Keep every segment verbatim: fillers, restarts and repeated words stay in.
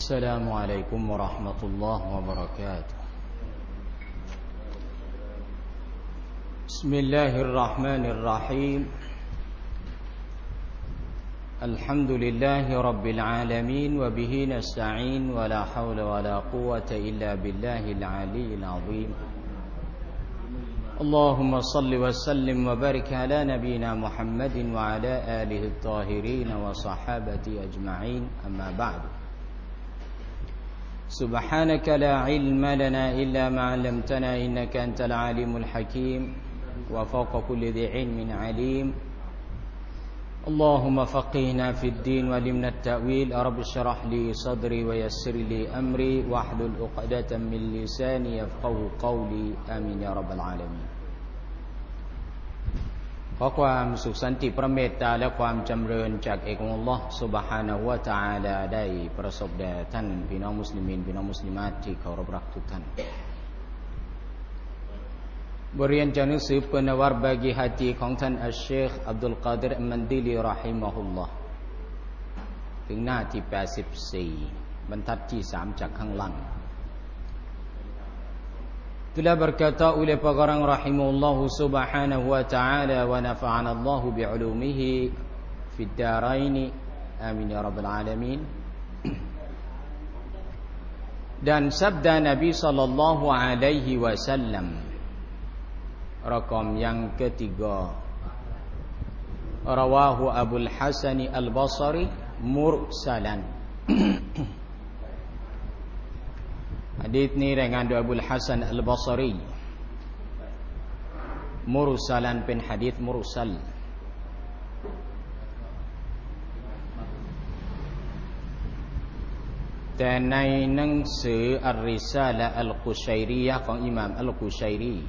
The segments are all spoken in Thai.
السلام عليكم ورحمة الله وبركاته بسم الله الرحمن الرحيم الحمد لله رب العالمين وبه نستعين ولا حول ولا قوة إلا بالله العلي العظيم اللهم صل وسلم وبارك على نبينا محمد وعلى آله الطاهرين وصحابته أجمعين أما بعد سبحانك لا علم لنا إلا ما علمتنا إنك أنت العليم الحكيم وفوق كل ذي علم عليم اللهم فقهنا في الدين وعلمنا التأويل رب اشرح لي صدري ويسر لي أمري واحلل عقدة من لساني يفقهوا قولي آمين يا رب العالمينขอความสุขสันติพระเมตตาและความจำเริญจากเอกองค์อัลเลาะห์ซุบฮานะฮูวะตะอาลาได้ประสบแด่ท่านพี่น้องมุสลิมีนพี่น้องมุสลิมาตที่เคารพรักทุกท่านบทเรียนจากหนังสือปนวารบากีฮาตีของท่านอัชเชคอับดุลกาดิรมันดีลีเราะฮิมะฮุลลอฮ์ถึงหน้าที่แปดสิบสี่บรรทัดที่สามจากข้างล่างTelah berkata oleh pengarang rahimahullahu subhanahu wa ta'ala wa nafa'ana Allahu bi'ulumihi fid daraini amin ya rabbal alamin dan sabda Nabi sallallahu alaihi wasallam rakam yang ketiga rawahu Abul Hasan al-Basri mursalan Hadis ni dengan Abul Hasan al-Basri mursalanเป็นhadis mursalแต่ในหนังสืออัรริซาละอัลกุชัยรียะห์ของอิหม่ามอัลกุชัยรี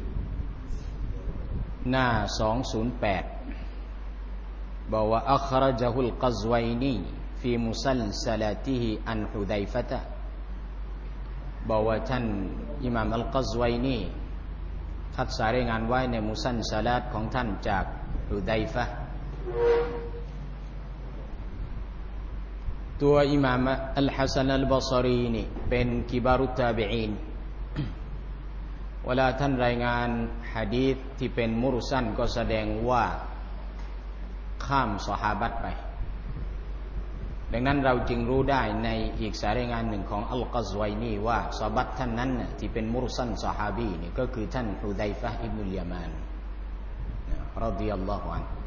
หน้าสองร้อยแปดบอกว่าอัคเราะญะฮุลกัซวัยนีฟีมุซัลซะลาติฮิอันฮุดัยฟะตะบอกว่าท่านอิหม่ามอัลกัซวัยนีคัดสายรายงานไว้ในมุซันซะลาตของท่านจากฮุดัยฟะห์ตัวอิหม่ามอัลฮัสซันอัลบะศรีนี่เป็นกิบารุตตาบิอีนเวลาท่านรายงานหะดีษที่เป็นมุรซัลก็แสดงว่าข้ามซอฮาบะห์ไปดังนั้นเราจึงรู้ได้ในอีกสายรายงานหนึ่งของอัลกัซวัยนีว่าซอฮาบะห์ท่านนั้นที่เป็นมุรซัลซอฮาบีนี่ก็คือท่านฮุดัยฟะห์อิบนุลยามานรอฎิยัลลอฮุอันฮุ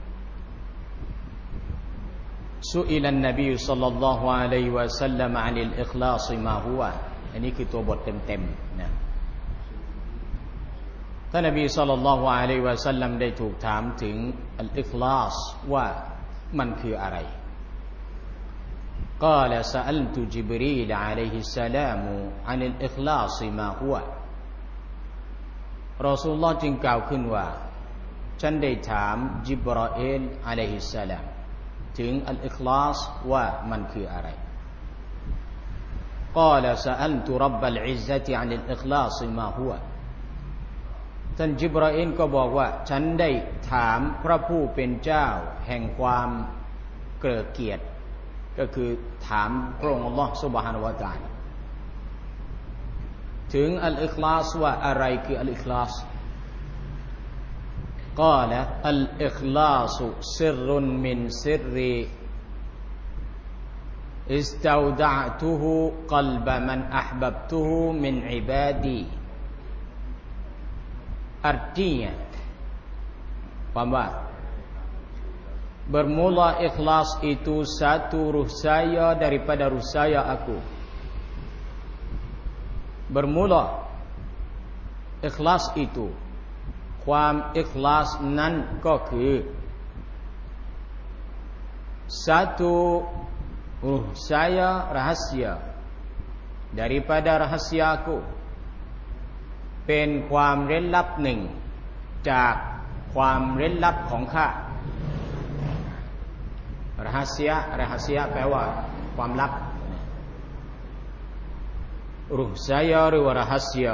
سئل النبي صلى الله عليه وسلم عن الإخلاص ما هو อันนี้คือตัวบทเต็มๆนะท่านนบีศ็อลลัลลอฮุอะลัยฮิวะซัลลัมได้ถูกถามถึงอัลอิคลาสว่ามันคืออะไร قال سألت جبريل عليه السلام عن الإخلاص ما هو รอซูลุลลอฮ์จึงกล่าวขึ้นว่าฉันได้ถามจิบราอีลอะลัยฮิสสลามถึงอัลอิคลาสว่ามันคืออะไร قال سألت رب العزة عن الإخلاص ما هو ท่านจิบราอีลก็บอกว่าฉันได้ถามพระผู้เป็นเจ้าแห่งความเกริกเกียรติก็คือถามพระองค์อัลเลาะห์ซุบฮานะฮูวะตะอาลาถึงอัลอิคลาสว่าอะไรคืออัลอิคลาสقال الإخلاص سر من سر استودعته قلب من أحببته من عبادي artinya apa bermula ikhlas itu satu ruh saya daripada ruh saya aku bermula ikhlas ituความอิคลาสนั้นก็คือ satu ruh saya rahasia daripada rahasia aku เป็นความเร้นลับหนึ่งจากความเร้นลับของข้า rahasia rahasia แปลว่าความลับ ruh saya หรือว่า rahasia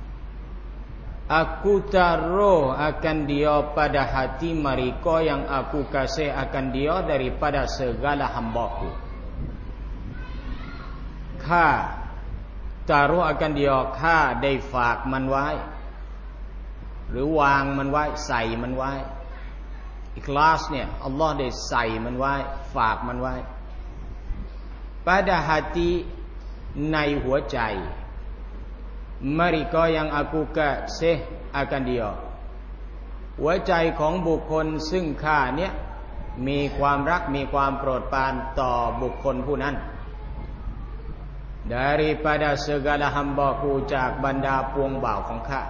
Aku taruh akan dia pada hati mereka yang aku kasih akan dia daripada segala hambaku. ข้า taruh akan dia ข้าได้ฝากมันไว้หรือวางมันไว้ใส่มันไว้อิคลาสเนี่ยอัลลอฮ์ได้ใส่มันไว้ฝากมันไว้ pada hati ในหัวใจ mereka yang aku kasih akan dia หัวใจของบุคคลซึ่งข้าเนี่ยมีความรักมีความโปรดปรานต่อบุคคลผู้นั้น daripada segala hambaku จากบรรดาปวงบ่าวของข้า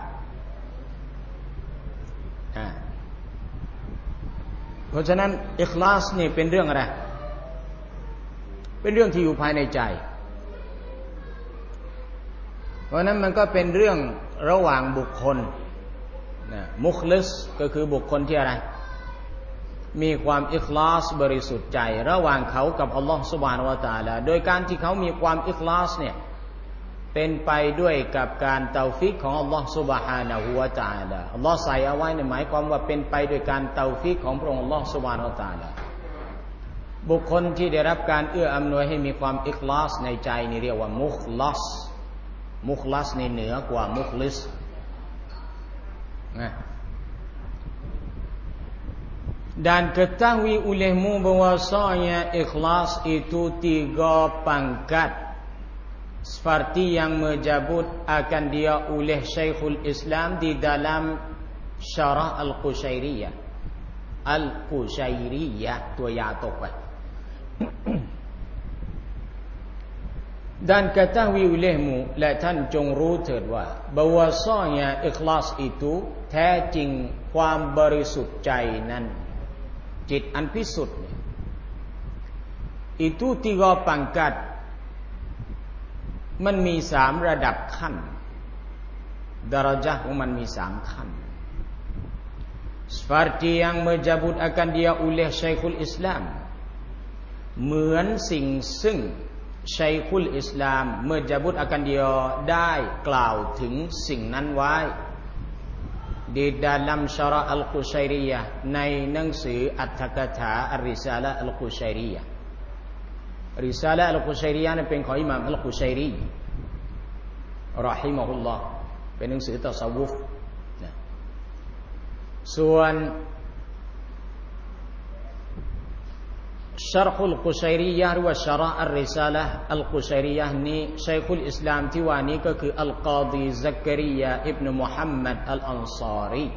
เพราะฉะนั้นอิคลาสนี่เป็นเรื่องอะไรเป็นเรื่องที่อยู่ภายในใจเพราะนั้นมันก็เป็นเรื่องระหว่างบุคคลนะมุคลิสก็คือบุคคลที่อะไรมีความอิคลาสบริสุทธิ์ใจระหว่างเขากับอัลลอฮฺซุบฮานะฮูวะตะอาลาโดยการที่เขามีความอิคลาสเนี่ยเป็นไปด้วยกับการเตาฟิกของอัลลอฮฺซุบฮานะฮูวะตะอาลาอัลลอฮฺใส่เอาไว้ในหมายความว่าเป็นไปด้วยการเตาฟิกของพระองค์อัลลอฮฺซุบฮานะฮูวะตะอาลาบุคคลที่ได้รับการเอื้ออำนวยให้มีความอิคลาสในใจนี่เรียกว่ามุคลัสมุคลัสในเหนือกว่ามุคลิสนะ dan ketahui olehmu bahwasanya ikhlas itu tiga pangkat seperti yang menyebut akan dia oleh Syekhul Islam di dalam Syarah Al-Qushairiyah Al-Qushairiyah ตัวยาตกไป dan ketahui olehmu และท่านจงรู้เถิดว่า bahwasanya ikhlas itu แท้จริงความบริสุทธิ์ใจนั้นจิตอันพิสุทธิ์ itu tiga pangkat มันมีสามระดับขั้นดารajah ของมันมีสามขั้น seperti yang menyebut akan dia oleh Syekhul Islam เหมือนสิ่งซึ่งชัยคุลอิสลามเมื่อจะบุตรอากันเดียวได้กล่าวถึงสิ่งนั้นไว้di dalam Syarah Al-Qushairiyah ในหนังสืออัตถกถาอัรริซาละห์อัลกุชัยรียะห์ริซาละห์อัลกุชัยรียะห์นั้นเป็นของอิหม่ามอัลกุชัยรีเราะฮิมะฮุลลอฮ์เป็นหนังสือตัซอวุฟนะส่วนSyarh Al-Qushairiyah หรือว่า Syarah Ar-Risalah Al-Qushairiyah นี้ชัยคุลอิสลามที่ว่านี้ก็คืออัลกอฎีซักริยาอิบนุมุฮัมมัดอัลอันซารี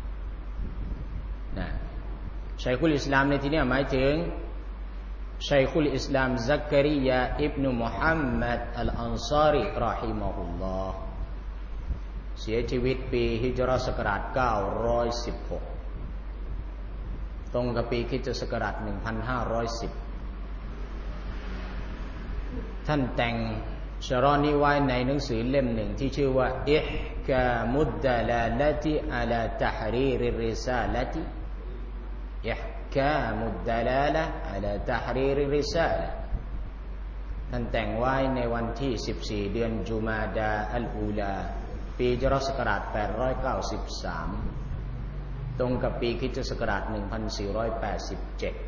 นะชัยคุลอิสลามในที่นี้หมายถึงชัยคุลอิสลามซักริยาอิบนุมุฮัมมัดอัลอันซารีเราะฮิมะฮุลลอฮ์เสียชีวิตปีฮิจเราะห์ศักราชเก้าร้อยสิบหกตรงกับปีคริสตศักราชหนึ่งพันห้าร้อยสิบท่านแต่งชะรอนี้ไว้ในหนังสือเล่มหนึ่งที่ชื่อว่าอิห์กามุดดะลาละติอะลาตะฮรีริรริซาละติอิห์กามุดดะลาละอะลาตะฮรีริรริซาละท่านแต่งไว้ในวันที่สิบสี่เดือนจุมาดาอัลอูลาปีฮิจเราะห์ศักราชแปดร้อยเก้าสิบสามตรงกับปีคริสตศักราชหนึ่งพันสี่ร้อยแปดสิบเจ็ด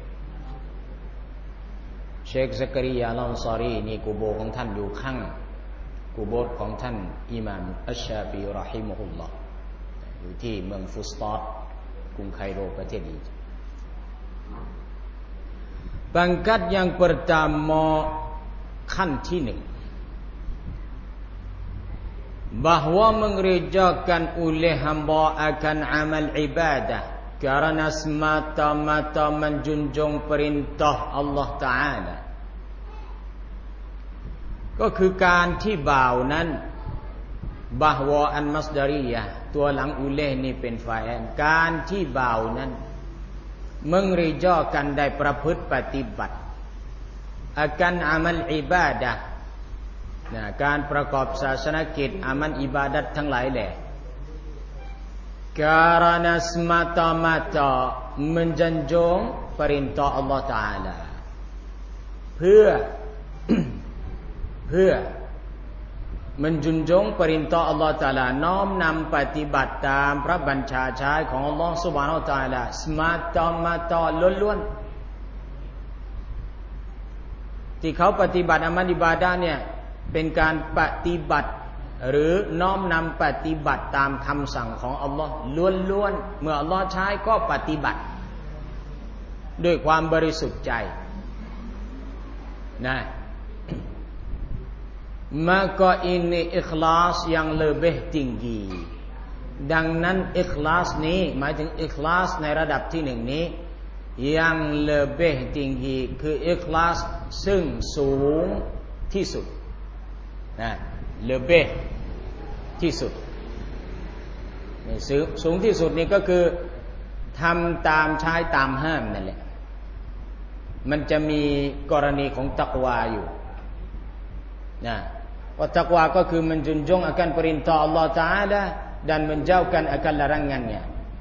เชคซักริยาอัลอันซารีนี่กุโบร์ของท่านอยู่ข้างกุโบร์ของท่านอิหม่ามอัชชาฟีเราะฮิมะฮุลลอฮ์อยู่ที่เมืองฟุสตอดกรุงไคโรประเทศอียิปต์ pangkat yang pertama ขั้นที่หนึ่งbahwa mengerjakan oleh hamba akan amal ibadah karena semata-mata menjunjung perintah Allah Ta'ala ก็คือการที่บ่าวนั้น bahwa an masdariyah ตัวหลังอุเลห์นี่เป็นฟาอิลการที่บ่าวนั้น mengerjakan ได้ประพฤติปฏิบัติ akan amal ibadahนะการประกอบศาสนกิจอามันอิบาดัตทั้งหลายแหละ karena semata-mata menjunjung perintah Allah Ta'ala เพื่อ เพื่อ menjunjung perintah Allah Ta'ala น้อมนำปฏิบัติตามพระบัญชาใช้ของ Allah Subhanahu Wa Ta'ala semata-mata ล้วนๆที่เขาปฏิบัติอามันอิบาดะห์เนี่ยเป็นการปฏิบัติหรือน้อมนำปฏิบัติตามคำสั่งของอัลลอฮ์ล้วนๆเมื่ออัลลอฮ์ใช้ก็ปฏิบัติด้วยความบริสุทธิ์ใจนะ maka ini ikhlas yang lebih tinggi ดังนั้นอิคลาสนี้หมายถึงอิคลาสในระดับที่หนึ่งนี้ yang lebih tinggi คืออิคลาสซึ่งสูงที่สุดนะ lebih ที่สุดสูงที่สุดนี่ก็คือทำตามใช้ตามห้ามนั่นแหละมันจะมีกรณีของตักวาอยู่นะว่าตักวาก็คือmenjunjung akan perintah Allah Taala dan menjauhkan akan larangannya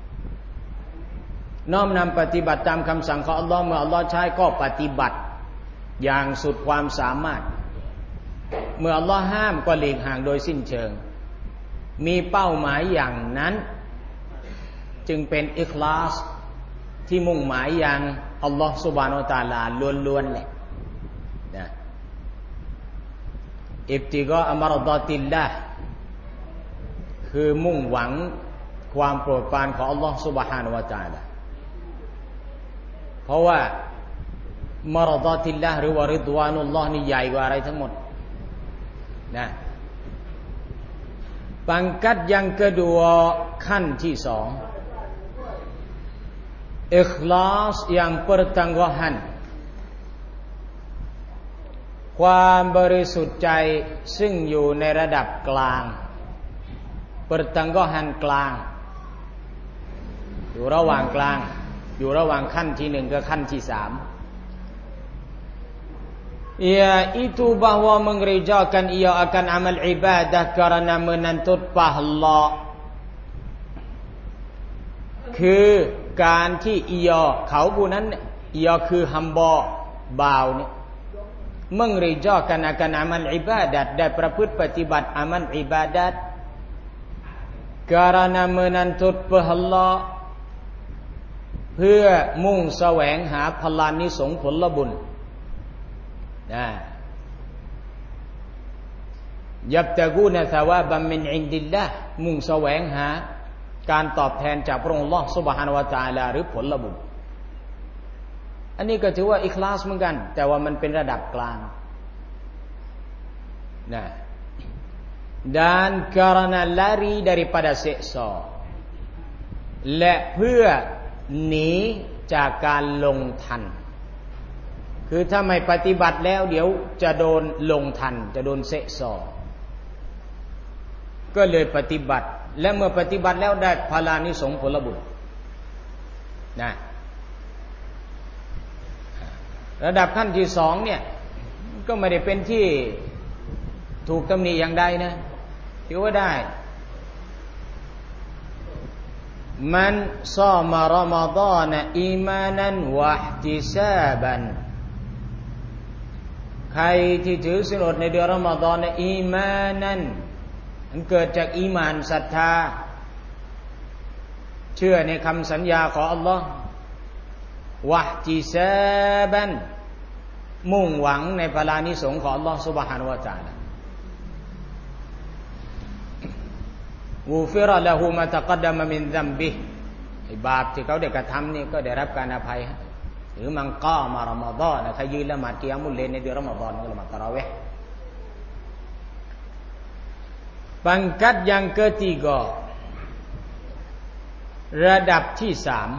น้อมนำปฏิบัติตามคำสั่งของอัลลอฮ์เมื่ออัลลอฮ์ใช้ก็ปฏิบัติอย่างสุดความสามารถเมื่ออัลลอฮ์ห้ามก็หลีกห่างโดยสิ้นเชิงมีเป้าหมายอย่างนั้นจึงเป็นอิคลาสที่มุ่งหมายอย่างอัลลอฮ์ซุบฮานะฮูวะตะอาลาล้วนๆแหละนะอิบติกออัมรฎอติลลาห์คือมุ่งหวังความโปรดปรานของอัลลอฮ์ซุบฮานะฮูวะตะอาลาเพราะว่ามรฎอติลลาห์หรือว่าริฎวานุลลอฮ์นี่ใหญ่กว่าอะไรทั้งหมดนะ pangkat yang kedua ขั้นที่สองikhlas yang pertengahan ความบริสุทธิ์ใจซึ่งอยู่ในระดับกลาง pertengahan กลางอยู่ระหว่างกลางอยู่ระหว่างขั้นที่หนึ่งกับขั้นที่สามyaitu bahwa mengerjakan ia akan amal ibadah karena menuntut pahala คือการที่อียอเขาผู้นั้นอียอคือฮัมบอบ่าวเนี่ย mengerjakan akan amal ibadat ได้ประพฤติปฏิบัติอามัลอิบาดัต karena menuntut pahala เพื่อมุ่งแสวงหาพลานิสงส์ผลบุญนะยับตะกูนะซะวาบัมมินอินดิลลาห์มุ่งแสวงหาการตอบแทนจากพระองค์อัลเลาะห์ซุบฮานะฮูวะตะอาลาหรือผลบุญอันนี้ก็ถือว่าอิคลาสเหมือนกันแต่ว่ามันเป็นระดับกลางนะ dan karena lari daripada siksa และเพื่อหนีจากการลงทันคือถ้าไม่ปฏิบัติแล้วเดี๋ยวจะโดนลงทันจะโดนเสะซอก็เลยปฏิบัติและเมื่อปฏิบัติแล้วได้พลานิสงส์ผลบุญนะระดับขั้นที่สองเนี่ยก็ไม่ได้เป็นที่ถูกตำหนิอย่างใดนะถือว่าได้มันซามารอมฎอนอีมานันวะอิห์ติซาบันใครที่ถือศีลอดในเดือนรอมฎอนเนี่ยอีมานันมันเกิดจากอีหม่านศรัทธาเชื่อในคำสัญญาของอัลลอฮ์วะอิห์ติซาบันมุ่งหวังในพลานิสงส์ของอัลลอฮ์ซุบฮานะฮูวะตะอาลาวูฟิรละฮูมาตะกัดดะมะมินซัมบิไอ้บาปที่เขาได้กระทำนี่ก็ได้รับการอภัยหรือมันกามารอมฎอนใครยืนละหมาดกิยามุลเลลในเดือนรอมฎอนก็ละหมาดตะเราะวีห์ pangkat yang ketiga ระดับที่สาม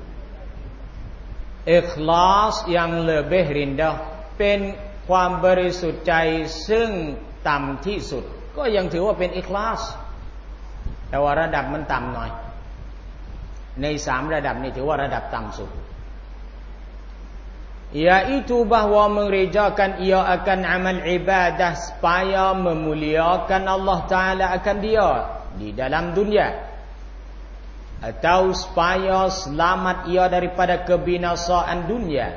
อิคลาส yang lebih rendah เป็นความบริสุทธิ์ใจซึ่งต่ำที่สุดก็ยังถือว่าเป็นอิคลาสแต่ว่าระดับมันต่ำหน่อยในสามระดับนี้ถือว่าระดับต่ำสุดyaitu bahwa mengerjakan ia akan amal ibadah supaya memuliakan Allah Ta'ala akan dia di dalam dunia atau supaya selamat ia daripada kebinasaan dunia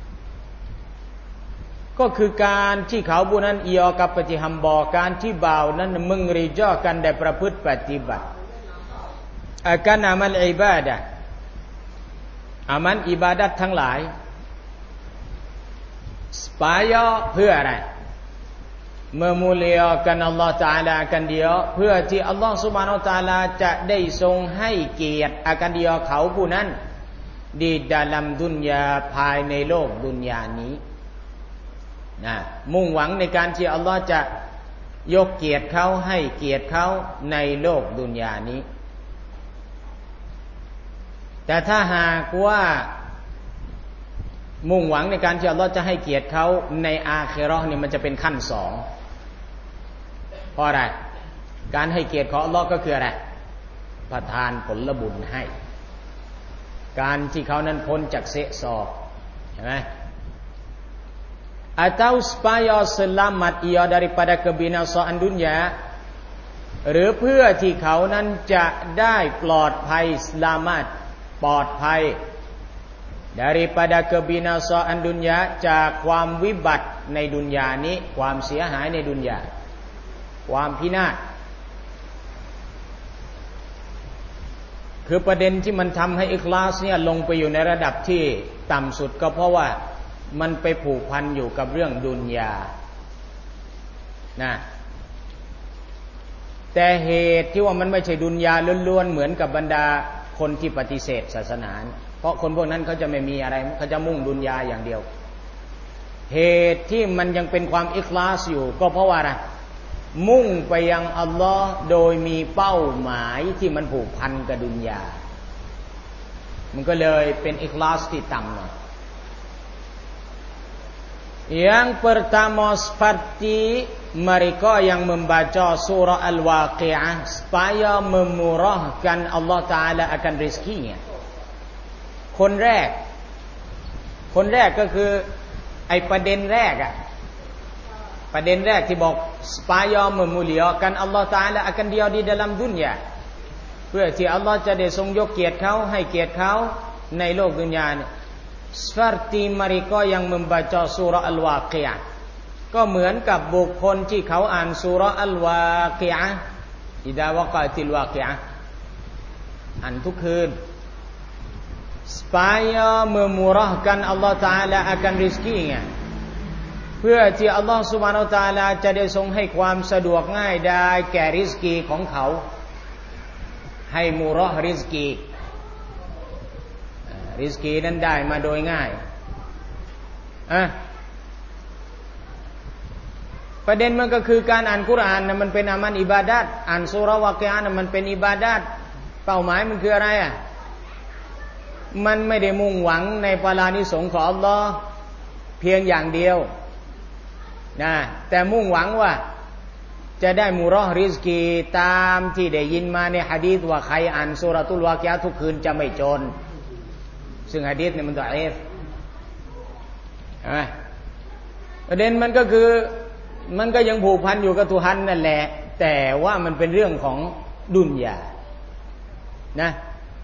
ก็คือการที่เขาผู้นั้นia กับปฏิฮัมบอการที่บ่าวนั้น mengerjakan ได้ประพฤติปฏิบัติ akan amal ibadah อามัลอิบาดัตทั้งหลาย supaya เพื่ออะไร memuliakan Allah Ta'ala akan diaเพื่อที่อัลลอฮฺซุบฮานะฮูวะตะอาลาจะได้ทรงให้เกียรติakan diaเขาผู้นั้นdi dalam dunia ภายในโลกดุนยานี้นะมุ่งหวังในการที่อัลลอฮฺจะยกเกียรติเขาให้เกียรติเขาในโลกดุนยานี้แต่ถ้าหากว่ามุ่งหวังในการที่อัลลอฮฺจะให้เกียรติเขาในอาคิเราะห์เนี่ยมันจะเป็นขั้นสองเพราะอะไรการให้เกียรติของอัลลอฮฺก็คืออะไรประทานผลบุญให้การที่เขานั้นพ้นจากเสซอเห็นไหม atau supaya selamat ia daripada kebinasaan dunia หรือเพื่อที่เขานั้นจะได้ปลอดภัย selamat ปลอดภัย daripada kebinasaan dunia จากความวิบัติในดุนยานี้ความเสียหายในดุนยาความพินาศคือประเด็นที่มันทำให้อิคลาสเนี่ยลงไปอยู่ในระดับที่ต่ำสุดก็เพราะว่ามันไปผูกพันอยู่กับเรื่องดุนยานะแต่เหตุที่ว่ามันไม่ใช่ดุนยาล้วนๆเหมือนกับบรรดาคนที่ปฏิเสธศาสนาเพราะคนพวกนั้นเขาจะไม่มีอะไรเขาจะมุ่งดุนยาอย่างเดียวเหตุที่มันยังเป็นความอิคลาสอยู่ก็เพราะว่าอะไรมุ่งไปยังอัลลอฮ์โดยมีเป้าหมายที่มันผูกพันกับดุนยามันก็เลยเป็นอิคลาสที่ต่ำหน่อยyang pertama seperti mereka yang membaca surah Al-Waqi'ah supaya memurahkan Allah Ta'ala akan rezekinya คนแรกคนแรกก็คือไอ้ประเด็นแรกอะประเด็นแรกที่บอก supaya memuliakan Allah Ta'ala akan dia di dalam dunia เพื่อที่อัลลอฮ์จะได้ทรงยกเกียรติเขาให้เกียรติเขาในโลกดุนยาเนี่ย seperti mereka yang membaca surah Al-Waqi'ah ก็เหมือนกับบุคคลที่เขาอ่านซูเราะห์อัลวากิอะห์อิดาวะกะติลวากิอะห์อ่านทุกคืน supaya memurahkan Allah Ta'ala akan rezekinya เพื่อที่อัลลอฮฺซุบฮานะฮูวะตะอาลาจะได้ทรงให้ความสะดวกง่ายได้แก่ริซกีของเขาให้มุรอห์ริซกีริซกีนั้นได้มาโดยง่ายอ่ะประเด็นมันก็คือการอ่านกุรอานนะมันเป็นอามัลอิบาดัตอ่านซูเราะห์วากิอะห์นะมันเป็นอิบาดัตเป้าหมายมันคืออะไรอ่ะมันไม่ได้มุ่งหวังในพลานิสงส์ของอัลลอฮ์เพียงอย่างเดียวนะแต่มุ่งหวังว่าจะได้มุรอห์ริซกีตามที่ได้ยินมาในหะดีษว่าใครอ่านซูเราะตุลวากิอะห์ทุกคืนจะไม่จนซึ่งหะดีษเนี่ยมันดออีฟอ่ะประเด็นมันก็คือมันก็ยังผูกพันอยู่กับตุฮันนั่นแหละแต่ว่ามันเป็นเรื่องของดุนยานะ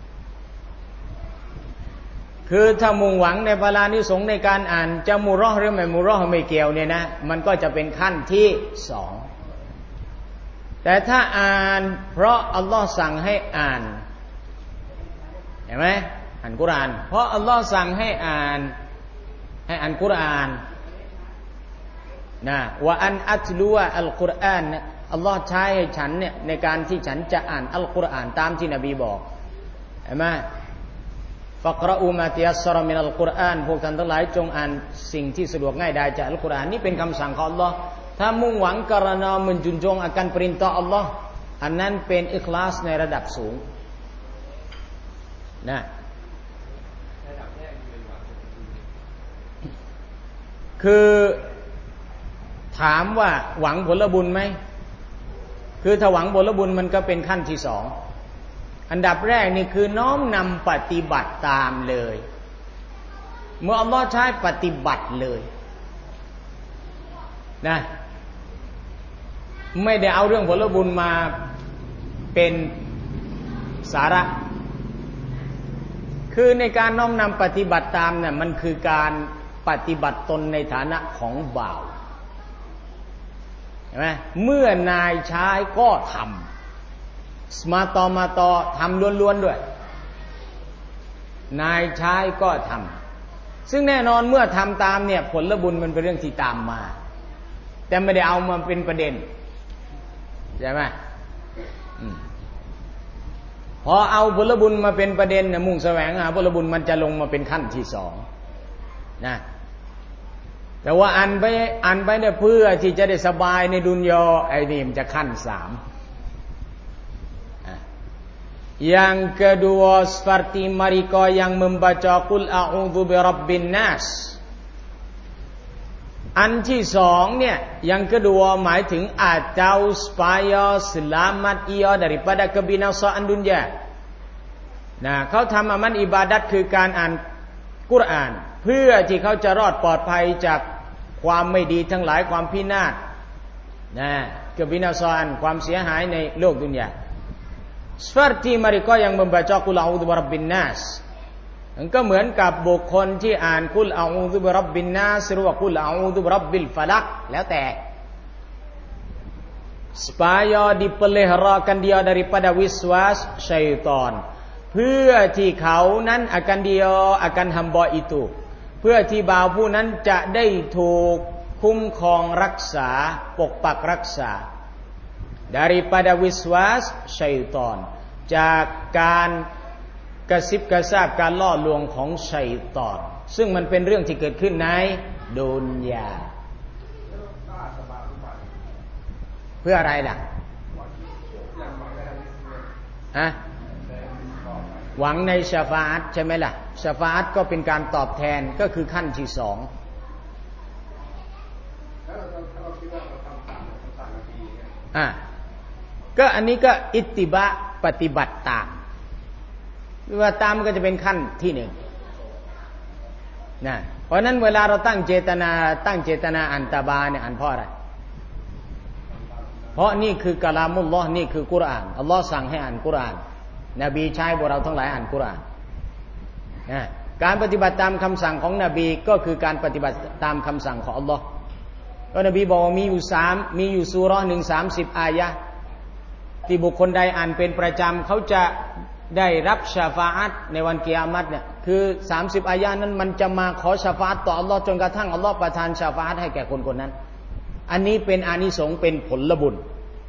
คือถ้ามุ่งหวังในพลานิสงส์ในการอ่านจะมุรอห์หรือไม่มุรอห์ไม่เกี่ยวเนี่ยนะมันก็จะเป็นขั้นที่สองแต่ถ้าอ่านเพราะอัลลอฮ์สั่งให้อ่านเห็นไหมอ่านกุรอานเพราะอัลลอฮ์สั่งให้อ่านให้อ่านกุรอานนะว่าอันอัตลุวะอัลกุรอานอัลลอฮ์ใช้ให้ฉันเนี่ยในการที่ฉันจะอ่านอัลกุรอานตามที่นบีบอกเห็นไหมฟักรอูมาติยัสรมินัลกุรอานพวกท่านทั้งหลายจงอ่านสิ่งที่สะดวกง่ายได้จากอัลกุรอานนี่เป็นคำสั่งของอัลลอฮ์ถ้ามุ่งหวังกรณาmenjunjung akan perintah Allah อันนั้นเป็นอิคลาสในระดับสูงนะคือถามว่าหวังผลบุญไหมคือถ้าหวังผลบุญมันก็เป็นขั้นที่สองอันดับแรกนี่คือน้อมนำปฏิบัติตามเลยเมื่ออัลลอฮ์ใช้ปฏิบัติเลยนะไม่ได้เอาเรื่องผลบุญมาเป็นสาระคือในการน้อมนำปฏิบัติตามเนี่ยมันคือการปฏิบัติตนในฐานะของบ่าวเห็นไหมเมื่อนายใช้ก็ทำสมาตอมาตอทำล้วนๆด้วยนายใช้ก็ทำซึ่งแน่นอนเมื่อทำตามเนี่ยผลบุญมันเป็นเรื่องที่ตามมาแต่ไม่ได้เอามาเป็นประเด็นใช่ไหมพอเอาผลบุญมาเป็นประเด็นนะมุ่งแสวงหาผลบุญมันจะลงมาเป็นขั้นที่สองนะแต่ว่าอันไปอันไปเนี่ยเพื่อที่จะได้สบายในดุนยาไอ้นี่มันจะขั้นสามyang kedua seperti mereka yang membaca Qul a'udzu birabbin nas อันที่สองเนี่ย yang kedua หมายถึง atau supaya selamat ia daripada kebinasaan dunia นะเขาทำอามัลอิบาดัตคือการอ่านกุรอานเพื่อที่เขาจะรอดปลอดภัยจากความไม่ดีทั้งหลายความพินาศนะkebinasaan ความเสียหายในโลกดุนยาseperti mereka yang membaca Qul a'udzu birabbin nas มันก็เหมือนกับบุคคลที่อ่านกุลอาอูซุบิร็อบบินนาสหรือว่ากุลอาอูซุบิร็อบบิลฟะลักแล้วแต่ supaya dipeliharakan dia daripada wiswas syaitan เพื่อที่เขานั้นakan dia akan hamba itu เพื่อที่บ่าวผู้นั้นจะได้ถูกคุ้มครองรักษาปกปักรักษา daripada wiswas syaitan จากการกระซิบกระซาบการล่อลวงของชัยฏอนซึ่งมันเป็นเรื่องที่เกิดขึ้นในดุนยาเพื่ออะไรล่ะฮะหวังในชาฟาอะฮ์ใช่ไหมล่ะชาฟาอะฮ์ก็เป็นการตอบแทนก็คือขั้นที่สองอ่ะก็อันนี้ก็อิตติบะปฏิบัติตามว่าตามก็จะเป็นขั้นที่หนึ่งนะเพราะนั้นเวลาเราตั้งเจตนาตั้งเจตนาอันตะบาเนี่ยอ่านเพราะอะไรเพราะนี่คือกะลามุลลอฮ์นี่คือกุรอานอัลลอฮ์สั่งให้อ่านกุรอานนบีใช้พวกเราทั้งหลายอ่านกุรอานนะการปฏิบัติตามคำสั่งของนบีก็คือการปฏิบัติตามคำสั่งของอัลลอฮ์ก็นบีบอกมีอยู่สามมีอยู่ซูเราะห์หนึ่งสามสิบอายะห์ที่บุคคลใดอ่านเป็นประจำเขาจะได้รับชาฟาอะห์ในวันกิยามัตเนี่ยคือสามสิบอายะห์นั้นมันจะมาขอชาฟาอะห์ต่ออัลเลาะห์จนกระทั่งอัลเลาะห์ประทานชาฟาอะห์ให้แก่คนคนนั้นอันนี้เป็นอานิสงส์เป็นผลบุญ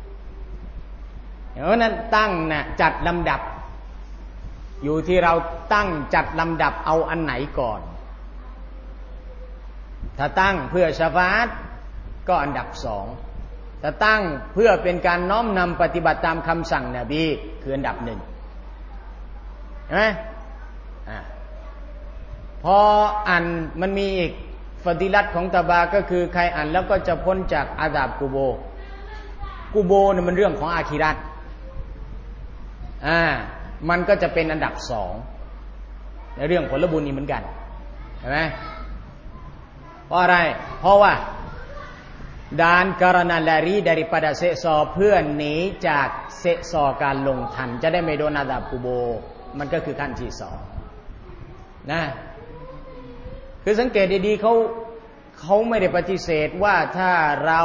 เพราะนั้นตั้งนะจัดลำดับอยู่ที่เราตั้งจัดลำดับเอาอันไหนก่อนถ้าตั้งเพื่อชาฟาอะห์ก็อันดับสองถ้าตั้งเพื่อเป็นการน้อมนำปฏิบัติตามคำสั่งนบีคืออันดับหนึ่งใช่ไหมอ่าพออ่านมันมีอีกฟะดีลัตของตะบาก็คือใครอ่านแล้วก็จะพ้นจากอาซาบกุโบกุโบเนี่ยมันเรื่องของอาคิเราะห์อ่ามันก็จะเป็นอันดับสองในเรื่องผลบุญนี่เหมือนกันใช่ไหมเพราะอะไรเพราะว่าdan karena lari daripada siksa เพื่อหนีจากsiksaการลงทันจะได้ไม่โดนอาซาบกุโบมันก็คือขั้นที่สองนะคือสังเกตดีๆเขาเขาไม่ได้ปฏิเสธว่าถ้าเรา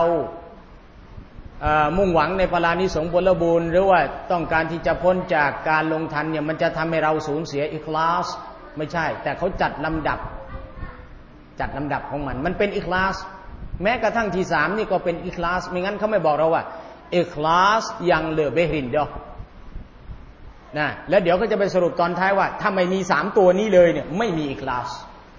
มุ่งหวังในพลานิสงส์ผลบุญหรือว่าต้องการที่จะพ้นจากการลงทันเนี่ยมันจะทำให้เราสูญเสียอิคลาสไม่ใช่แต่เขาจัดลำดับจัดลำดับของมันมันเป็นอิคลาสแม้กระทั่งที่สามนี่ก็เป็นอิคลาสไม่งั้นเขาไม่บอกเราว่าอิคลาสยังเหลือเบรินดอนะแล้วเดี๋ยวก็จะไปสรุปตอนท้ายว่าถ้าไม่มีสามตัวนี้เลยเนี่ยไม่มีอิคลาส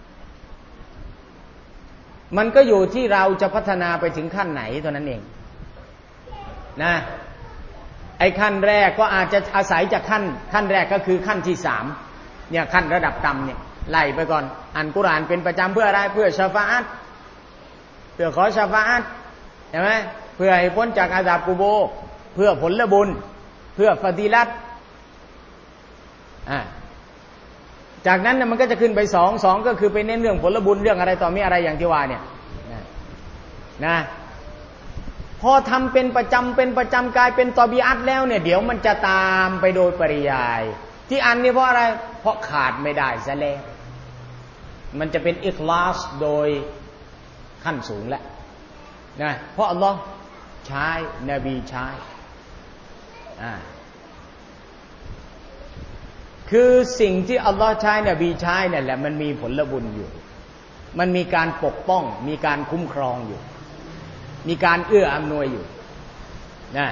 มันก็อยู่ที่เราจะพัฒนาไปถึงขั้นไหนเท่านั้นเองนะไอ้ขั้นแรกก็อาจจะอาศัยจากขั้นขั้นแรกก็คือขั้นที่สามเนี่ยขั้นระดับต่ำเนี่ยไล่ไปก่อนอ่านกุรอานเป็นประจำเพื่ออะไรเพื่อชาฟาอะห์เพื่อขอชาฟาอะห์ใช่ไหมเพื่อให้พ้นจากอาซาบกุโบเพื่อผลบุญเพื่อฟะดีลัตอ่าจากนั้นเนี่ยมันก็จะขึ้นไปสองสองก็คือไปเน้นเรื่องผลบุญเรื่องอะไรต่อมีอะไรอย่างที่ว่าเนี่ยนะนะพอทำเป็นประจำเป็นประจำกลายเป็นตอบีอัตแล้วเนี่ยเดี๋ยวมันจะตามไปโดยปริยายที่อันนี้เพราะอะไรเพราะขาดไม่ได้ซะแล้วมันจะเป็นอิคลาสโดยขั้นสูงแล้วนะเพราะอัลลอฮ์ใช้นบีใช้อ่าคือสิ่งที่อัลลอฮ์ใช้นบีใช้นั่นแหละมันมีผลบุญอยู่มันมีการปกป้องมีการคุ้มครองอยู่มีการเอื้ออำนวยอยู่นะ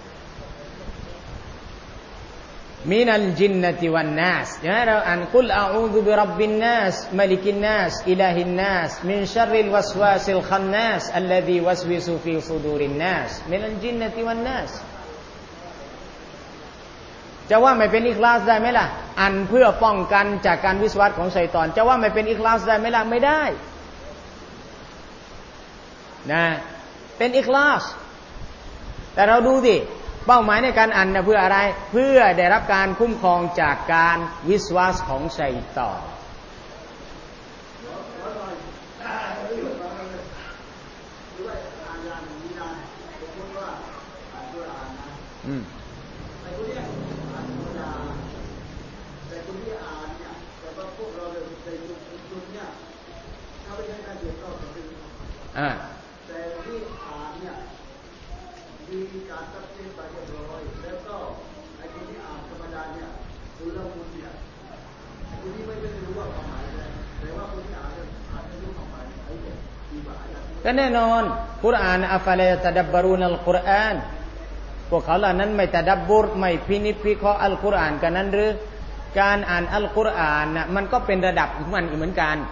มินัลจินนะติวันนัสนะเราอ่านกุลอาอูซุบิร็อบบินนัสมะลิกินนัสอิลาฮินนัสมินชัรริลวัสวาซิลคันนัสอัลลซีวัสวิซุฟีซุดูรินนัสมินัลจินนะติวันนัสจะว่าไม่เป็นอิคลาสได้ไหมล่ะอันเพื่อป้องกันจากการวิสวาสของชัยฏอนจะว่าไม่เป็นอิคลาสได้ไหมล่ะไม่ได้นะเป็นอิคลาสแต่เราดูดิเป้าหมายในการอ่านนะเพื่ออะไรเพื่อได้รับการคุ้มครองจากการวิสวาสของชัยฏอนอืมอ่าแต่ที่อ่านเนี่ยมีการตัดสินไปเรียบร้อยแล้วก็ไอ้คนที่อ่านธรรมดาเนี่ยรู้แล้วคุณเนี่ยไอ้คนที่ไม่ไม่รู้ว่าความหมายอะไรแต่ว่าคนที่อ่านเนี่ยอ่านไม่รู้ความหมายไอ้เนี่ยดีกว่าก็แน่นอนกุรอานอัฟลาตะดับบารูนัลกุรอานพวกเขาเหล่านั้นไม่ตะดับบุรไม่พินิจพิเคราะห์อัลกุรอานกันนั้นหรือการอ่านอัลกุรอานน่ะมันก็เป็นระดับของมันเหมือนกัน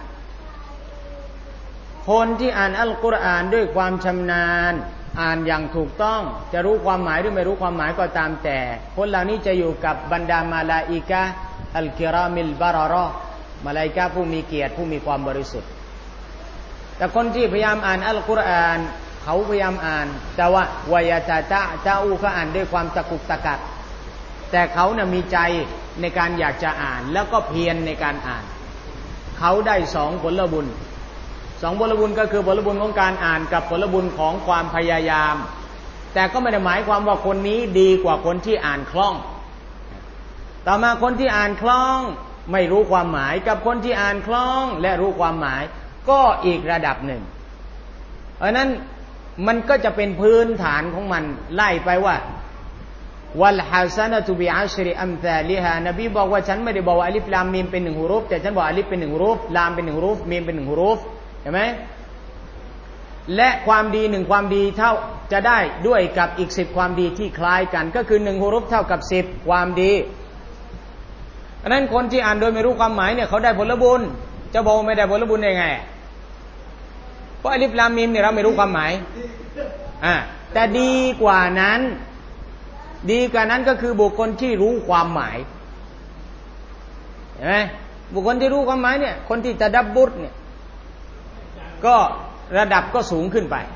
คนที่อ่านอัลกุรอานด้วยความชำนาญอ่านอย่างถูกต้องจะรู้ความหมายหรือไม่รู้ความหมายก็ตามแต่คนเหล่านี้จะอยู่กับบรรดามาลาอิกะฮ์อัลกิรามิลบารอรอมาลาอิกะฮ์ผู้มีเกียรติผู้มีความบริสุทธิ์แต่คนที่พยายามอ่านอัลกุรอานเขาพยายามอ่านแต่ว่าวายตาตะตาอูเขาอ่านด้วยความตะกุกตะกักแต่เขาน่ะมีใจในการอยากจะอ่านแล้วก็เพียรในการอ่านเขาได้สองผลบุญสองผลบุญก็คือผลบุญของการอ่านกับผลบุญของความพยายามแต่ก็ไม่ได้หมายความว่าคนนี้ดีกว่าคนที่อ่านคล่องต่อมาคนที่อ่านคล่องไม่รู้ความหมายกับคนที่อ่านคล่องและรู้ความหมายก็อีกระดับหนึ่งเพราะนั้นมันก็จะเป็นพื้นฐานของมันไล่ไปว่าวัลฮาซานะตุบิอัชริอัมซาลิฮานบีบอกว่าฉันไม่ได้บอกว่าอลิฟลามมีมเป็นหนึ่งฮุรูฟแต่ฉันบอกอลิฟเป็นหนึ่งฮุรูฟลามเป็นหนึ่งฮุรูฟมีมเป็นหนึ่งฮุรูฟเห็นไหมและความดีหนึ่งความดีเท่าจะได้ด้วยกับอีกสิบความดีที่คล้ายกันก็คือหนึ่งฮุรูฟเท่ากับสิบความดีดังนั้นคนที่อ่านโดยไม่รู้ความหมายเนี่ยเขาได้ผลบุญจะบอกไม่ได้ผลบุญได้ไงเพราะอลิฟลามมีมเนี่ยเราไม่รู้ความหมายอ่าแต่ดีกว่านั้นดีกว่านั้นก็คือบุคคลที่รู้ความหมายเห็นไหมบุคคลที่รู้ความหมายเนี่ยคนที่ตะดับบุรเนี่ยก็ระดับก็สูงขึ้นไป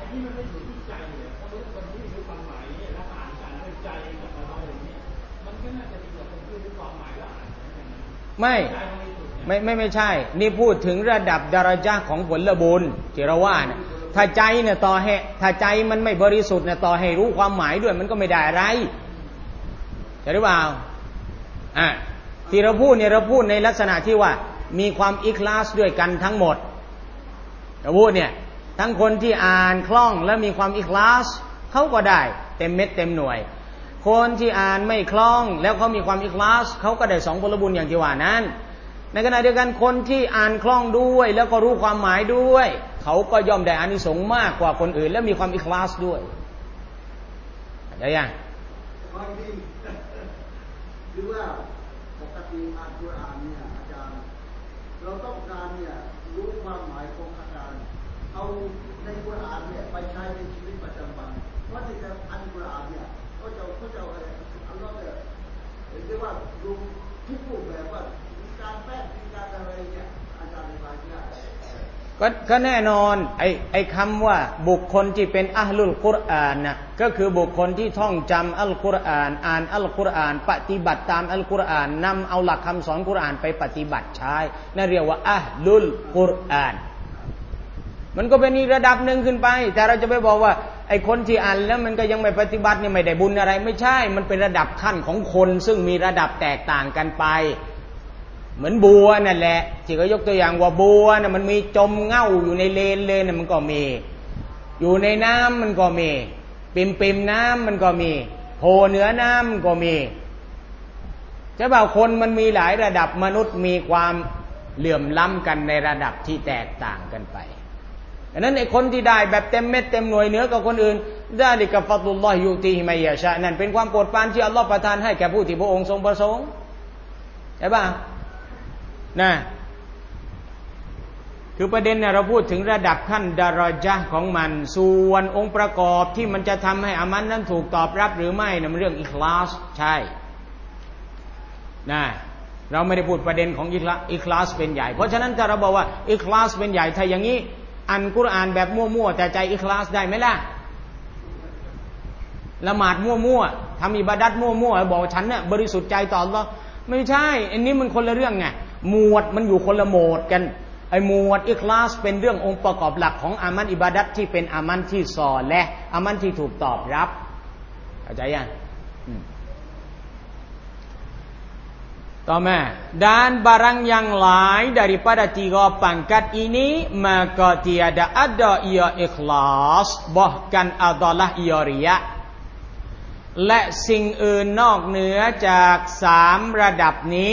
ไม่ไม่ไม่ไม่ใช่นี่พูดถึงระดับดารญะของผลบุญที่เราว่าเนี่ยถ้าใจเนี่ยต่อให้ถ้าใจมันไม่บริสุทธิ์เนี่ยต่อให้รู้ความหมายด้วยมันก็ไม่ได้อะไรใช่หรือเปล่าอ่ะที่เราพูดเนี่ยเราพูดในลักษณะที่ว่ามีความอิคลาสด้วยกันทั้งหมดเราพูดเนี่ยทั้งคนที่อ่านคล่องและมีความอิคลาสเขาก็ได้เต็มเม็ดเต็มหน่วยคนที่อ่านไม่คล่องแล้วเขามีความอิคลาสเขาก็ได้สองผลบุญอย่างที่ว่านั้นในขณะเดียวกันคนที่อ่านคล่องด้วยแล้วก็รู้ความหมายด้วยเขาก็ย่อมได้อานิสงส์มากกว่าคนอื่นและมีความอิคลาสด้วยได้ยังหรือว่าปกติอ่านกุรอานเนี่ยอาจารย์เราต้องการเนี่ยรู้ความหมายของอาจารย์เอาในกุรอานเนี่ยไปใช้ในชีวิตประจำวันเพราะที่จะอ่านกุรอานเนี่ยก็จะก็จะอะไรอัลลอฮ์เนี่ยเรียกว่ารู้ทุกรูปแบบว่ามีการแปลมีการอะไรเนี่ยอาจารย์อธิบายได้ก็ก็แน่นอนไอ้ไอ้คำว่าบุคคลที่เป็นอะห์ลุลกุรอานนะก็คือบุคคลที่ท่องจำอัลกุรอานอ่านอัลกุรอานปฏิบัติตามอัลกุรอานนำเอาหลักคำสอนกุรอานไปปฏิบัติใช้นั่นเรียกว่าอะห์ลุลกุรอานมันก็เป็นอีกระดับหนึ่งขึ้นไปแต่เราจะไปบอกว่าไอ้คนที่อ่านแล้วมันก็ยังไม่ปฏิบัติเนี่ยไม่ได้บุญอะไรไม่ใช่มันเป็นระดับขั้นของคนซึ่งมีระดับแตกต่างกันไปเหมือนบัวนั่นแหละที่เขายกตัวอย่างว่าบัวน่ะมันมีจมเง่าอยู่ในเลนเลยน่ะมันก็มีอยู่ในน้ำมันก็มีปิ่มปิ่มน้ำมันก็มีโผล่เหนือน้ำมันก็มีใช่เปล่าคนมันมีหลายระดับมนุษย์มีความเหลื่อมล้ำกันในระดับที่แตกต่างกันไปดังนั้นไอ้คนที่ได้แบบเต็มเม็ดเต็มหน่วยเหนือกว่าคนอื่นซาลิกะฟัฎลุลลอฮิยุตีฮิมัยยะชานั่นเป็นความโปรดปรานที่อัลเลาะห์ประทานให้แก่ผู้ที่พระองค์ทรงประสงค์ใช่ป่ะนะคือประเด็นเนี่ยเราพูดถึงระดับขั้นดารอญะห์ของมันส่วนองค์ประกอบที่มันจะทำให้อามัลนั้นถูกตอบรับหรือไม่นะมันเรื่องอิคลาสใช่นะเราไม่ได้พูดประเด็นของอิคลาสอิคลาสเป็นใหญ่เพราะฉะนั้นถ้าเราบอกว่าอิคลาสเป็นใหญ่ถ้าอย่างนี้อันกุรอานแบบมั่วๆแต่ใจอิคลาสได้ไหมล่ะละหมาดมั่วๆทำอิบาดัตมั่วๆบอกฉันเนี่ยบริสุทธิ์ใจต่ออัลเลาะห์ไม่ใช่อันนี้มันคนละเรื่องไงหมวดมันอยู่คนละโหมดกันไอ้หมวดอิคลาสเป็นเรื่ององค์ประกอบหลักของอามัลอิบาดัตที่เป็นอามัลที่ซอและอามัลที่ถูกตอบรับเข้าใจยังต่อมาdan barang yang lain daripada tiga pangkat ini maka tiada ada ia ikhlas bahkan adalah ia riya และสิ่งอื่นนอกเหนือจากสามระดับนี้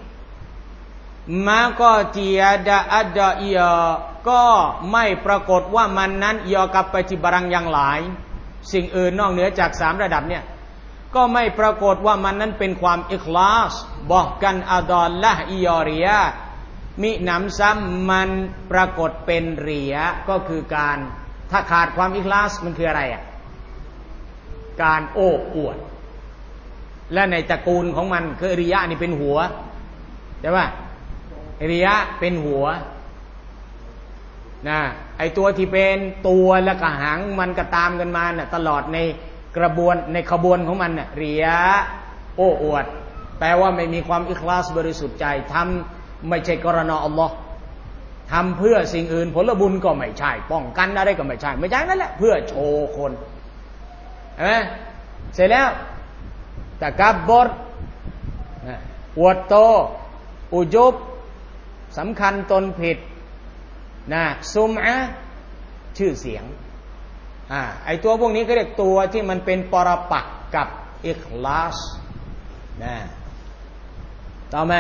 maka tiada ada ia ก็ไม่ปรากฏว่ามันนั้นia กลับไปที่ barang yang lain สิ่งอื่นนอกเหนือจากสามระดับเนี่ยก็ไม่ปรากฏว่ามันนั้นเป็นความอิคลาสบอกกันอัดอลละอิยอริยะมิหนำซ้ำมันปรากฏเป็นริยะก็คือการถ้าขาดความอิคลาสมันคืออะไรอ่ะการโอ้อวดและในตระกูลของมันคือริยะนี่เป็นหัวใช่ป่ะริยะเป็นหัวนะไอตัวที่เป็นตัวและกระหังมันก็ตามกันมาน่ะตลอดในกระบวนในขบวนของมันน่ะริยะโอ้อวดแปลว่าไม่มีความอิคลาสบริสุทธิ์ใจทำไม่ใช่กรณาอัลลอฮ์ทำเพื่อสิ่งอื่นผลบุญก็ไม่ใช่ป้องกันอะไรก็ไม่ใช่ไม่ใช่นั่นแหละเพื่อโชว์คนเห็นไหมเสร็จแล้วตะกับบรอวดโตอุจุบสำคัญตนผิดนะซุมอะชื่อเสียงอ่าไอตัวพวกนี้ก็เรียกตัวที่มันเป็นปรปักษ์กับอิคลาสนะต่อมา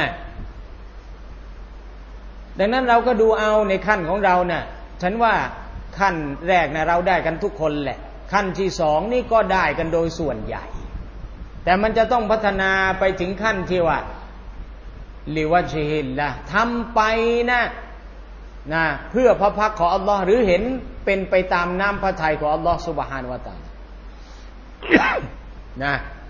ดังนั้นเราก็ดูเอาในขั้นของเราเนี่ยฉันว่าขั้นแรกนะเราได้กันทุกคนแหละขั้นที่สองนี่ก็ได้กันโดยส่วนใหญ่แต่มันจะต้องพัฒนาไปถึงขั้นที่ว่าลิวะจิฮิลละทำไปนะนะเพื่อพระพักของอัลลอฮ์หรือเห็นเป็นไปตามน้ำพระทัยของอัลลอฮ์ซุบฮานะฮูวะตะอาลานะ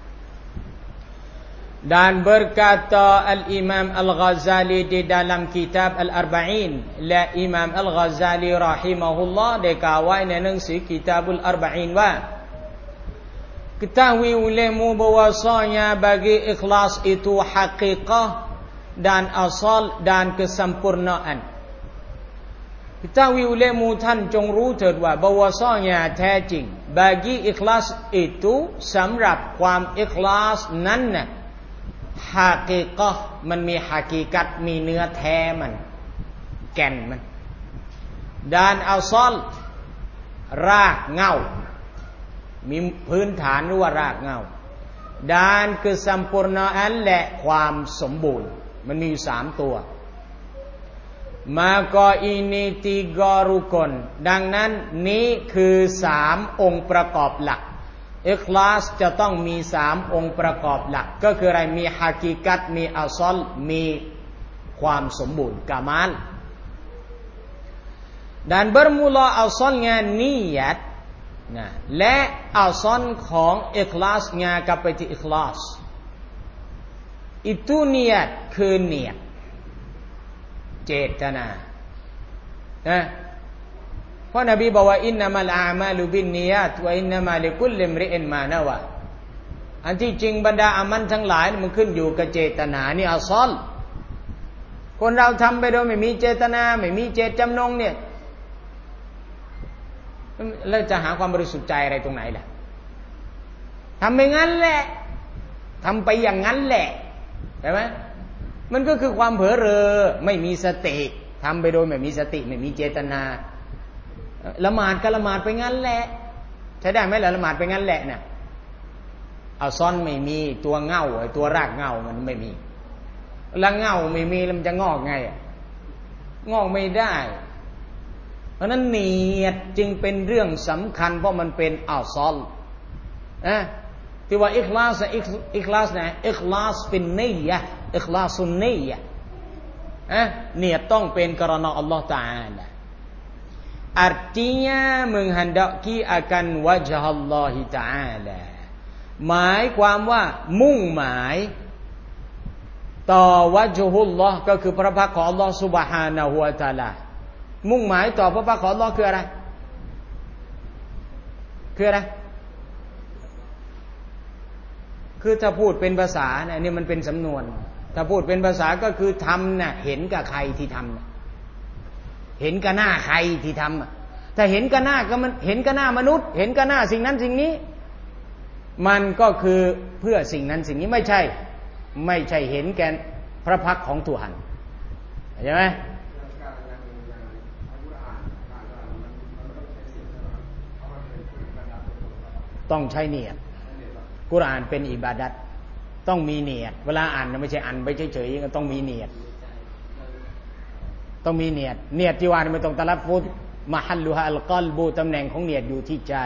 dan berkata Al-Imam Al-Ghazali di dalam kitab Al-Arba'in และ Imam Al-Ghazali rahimahullah ได้กล่าวไว้ในหนังสือ Kitabul Arba'in ว่า ketahui olehmu bahwasanya bagi ikhlas itu haqiqah dan asal dan kesempurnaan ketahui olehmu ท่านจงรู้เถิดว่า bahwasanya แท้จริง bagi ikhlas itu สำหรับความอิคลาสนั้นน่ะฮากิกะห์มันมีฮากิกัตมีเนื้อแท้มันแก่นมันดานอัลซอลรากเหง้ามีพื้นฐานหรือว่ารากเหง้าดานคือสัมปูรณะอันและความสมบูรณ์มันมีอยู่สามตัวมาก็อินิติกอรุกนดังนั้นนี้คือสามองค์ประกอบหลักอิคลาสจะต้องมีสามองค์ประกอบหลักก็คืออะไรมีฮากิกัตมีอัลซอลมีความสมบูรณ์กามัล dan bermula asalnya niat nah และอัลซอลของอิคลาสงากลับไปที่อิคลาส itu niat คือเนียดเจตนานะเพราะนบีบอกว่าอินนัมัลอามาลุบินนียาตวะอินนัมาลิกุลลิมริอินมานาวะอันที่จริงบรรดาอามัลทั้งหลายมันขึ้นอยู่กับเจตนานี่อัลซอลคนเราทำไปโดยไม่มีเจตนาไม่มีเจตจำนงเนี่ยแล้วจะหาความบริสุทธิ์ใจอะไรตรงไหนล่ะทำไปงั้นแหละทำไปอย่างนั้นแหละใช่ไหมมันก็คือความเผลอเรอไม่มีสติทำไปโดยไม่มีสติไม่มีเจตนาละหมาดก็ละหมาดไปงั้นแหละใช้ได้ไหมล่ะละหมาดไปงั้นแหละเนี่ยเอาซ้อนไม่มีตัวเง่าไอ้ตัวรากเง่ามันไม่มีละเง่าไม่มีแล้วมันจะงอกไงงอกไม่ได้เพราะนั้นเนียดจึงเป็นเรื่องสำคัญเพราะมันเป็นอัลซอลนะที่ว่าอิคลาสอิคลาสนะอิคลาสฟินนียะห์อิคลาสุนนียะห์นะเนียดต้องเป็นkarena Allah Taala artinya menghendaki akan wajah Allah Taala หมายความว่ามุ่งหมายต่อวะจุฮุลลอฮ์ก็คือพระพักตร์ของ Allah Subhanahu Wa Taala มุ่งหมายต่อพระพักตร์ของ Allah คืออะไรคืออะไรคือถ้าพูดเป็นภาษาเนี่ยนี่มันเป็นสำนวนถ้าพูดเป็นภาษาก็คือทำน่ะเห็นกับใครที่ทำเห็นกับหน้าใครที่ทำถ้าเห็นกับหน้าก็มันเห็นกับหน้ามนุษย์เห็นกับหน้าสิ่งนั้นสิ่งนี้มันก็คือเพื่อสิ่งนั้นสิ่งนี้ไม่ใช่ไม่ใช่เห็นแก่พระพักตร์ของTuhanใช่ไหมต้องใช้เนียดกุรอานเป็นอิบาดัตต้องมีเนียดเวลาอ่านไม่ใช่อ่านไปเฉยๆก็ต้องมีเนียดต้องมีเนียดเนียดที่ว่าไม่ต้องตะลัฟฟุซมะฮัลลุฮะอัลกัลบูตำแหน่งของเนียดอยู่ที่ใจ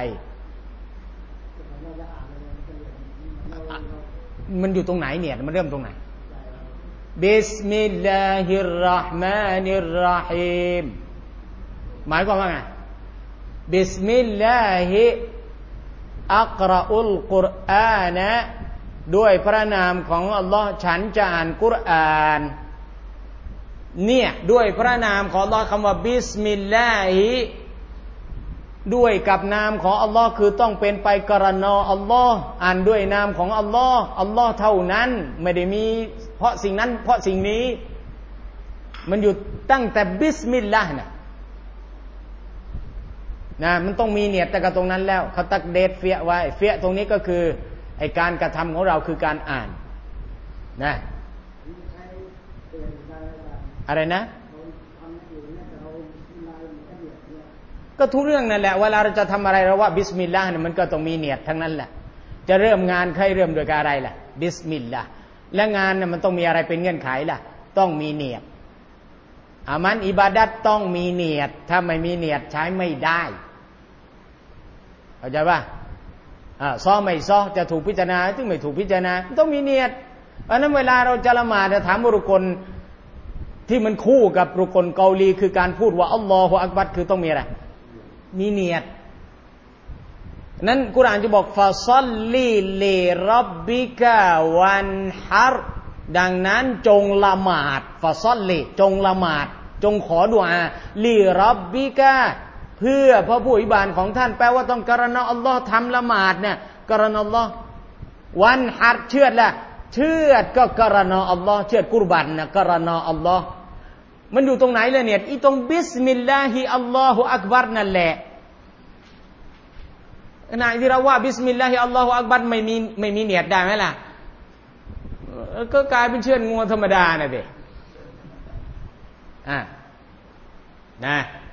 มันอยู่ตรงไหนเนียดมันเริ่มตรงไหนบิสมิลลาฮิรเราะห์มานิรเราะฮีมหมายความว่าไงบิสมิลลาฮิอักรออุลกุรอานะด้วยพระนามของอัลลอฮ์ฉันจะอ่านกุรอานเนี่ยด้วยพระนามของอัลลอฮ์คำว่าบิสมิลลาฮิด้วยกับนามของอัลลอฮ์คือต้องเป็นไปกรณออัลลอฮ์อ่านด้วยนามของอัลลอฮ์อัลลอฮ์เท่านั้นไม่ได้มีเพราะสิ่งนั้นเพราะสิ่งนี้มันอยู่ตั้งแต่บิสมิลลาห์นะนะมันต้องมีเนียดแต่กับตรงนั้นแล้วเขาตักเดทเฟียไว้เฟียตรงนี้ก็คือไอการกระทำของเราคือการอ่านนะอะไรนะก็ทุกเรื่องนั่นแหละเวลาเราจะทำอะไรเราว่าบิสมิลลาห์เนี่ยมันก็ต้องมีเนียดทั้งนั้นแหละจะเริ่มงานใครเริ่มโดยอะไรล่ะบิสมิลลาห์และงานเนี่ยมันต้องมีอะไรเป็นเงื่อนไขล่ะต้องมีเนียดอามันอิบาดัตต้องมีเนียดถ้าไม่มีเนียดใช้ไม่ได้เข้าใจป่ะอ่าซ้อไม่ซ้อจะถูกพิจารณาถึงไม่ถูกพิจารณาต้องมีเนียดเพราะนั้นเวลาเราจะละหมาดถามรุกลที่มันคู่กับรุกลเกาลีคือการพูดว่าอัลลอฮฺอักบัรคือต้องมีอะไรมีเนียดนั้นกุรอานจะบอกฟาซัลลีลิร็อบบิกะวันฮัรดังนั้นจงละหมาดฟาซัลลีจงละหมาดจงขอดุอาลิร็อบบิกะเพื่อพระผู้อภิบาลของท่านแปลว่าต้องกรณาอัลลอฮ์ทำละหมาดเนี่ยกรณาอัลลอฮ์วันฮัรเชือดละเชือดก็กรณาอัลลอฮ์เชือดกุรบันนะกรณาอัลลอฮ์มันอยู่ตรงไหนเลยเนี่ยอีตรงบิสมิลลาฮิอัลลอฮุอักบัรนั่นแหละขณะที่เราว่าบิสมิลลาฮิอัลลอฮุอักบัรไม่มีไม่มีเนียดได้ไหมล่ะก็กลายเป็นเชือดงูธรรมดาน่ะเด็อ่ะนะ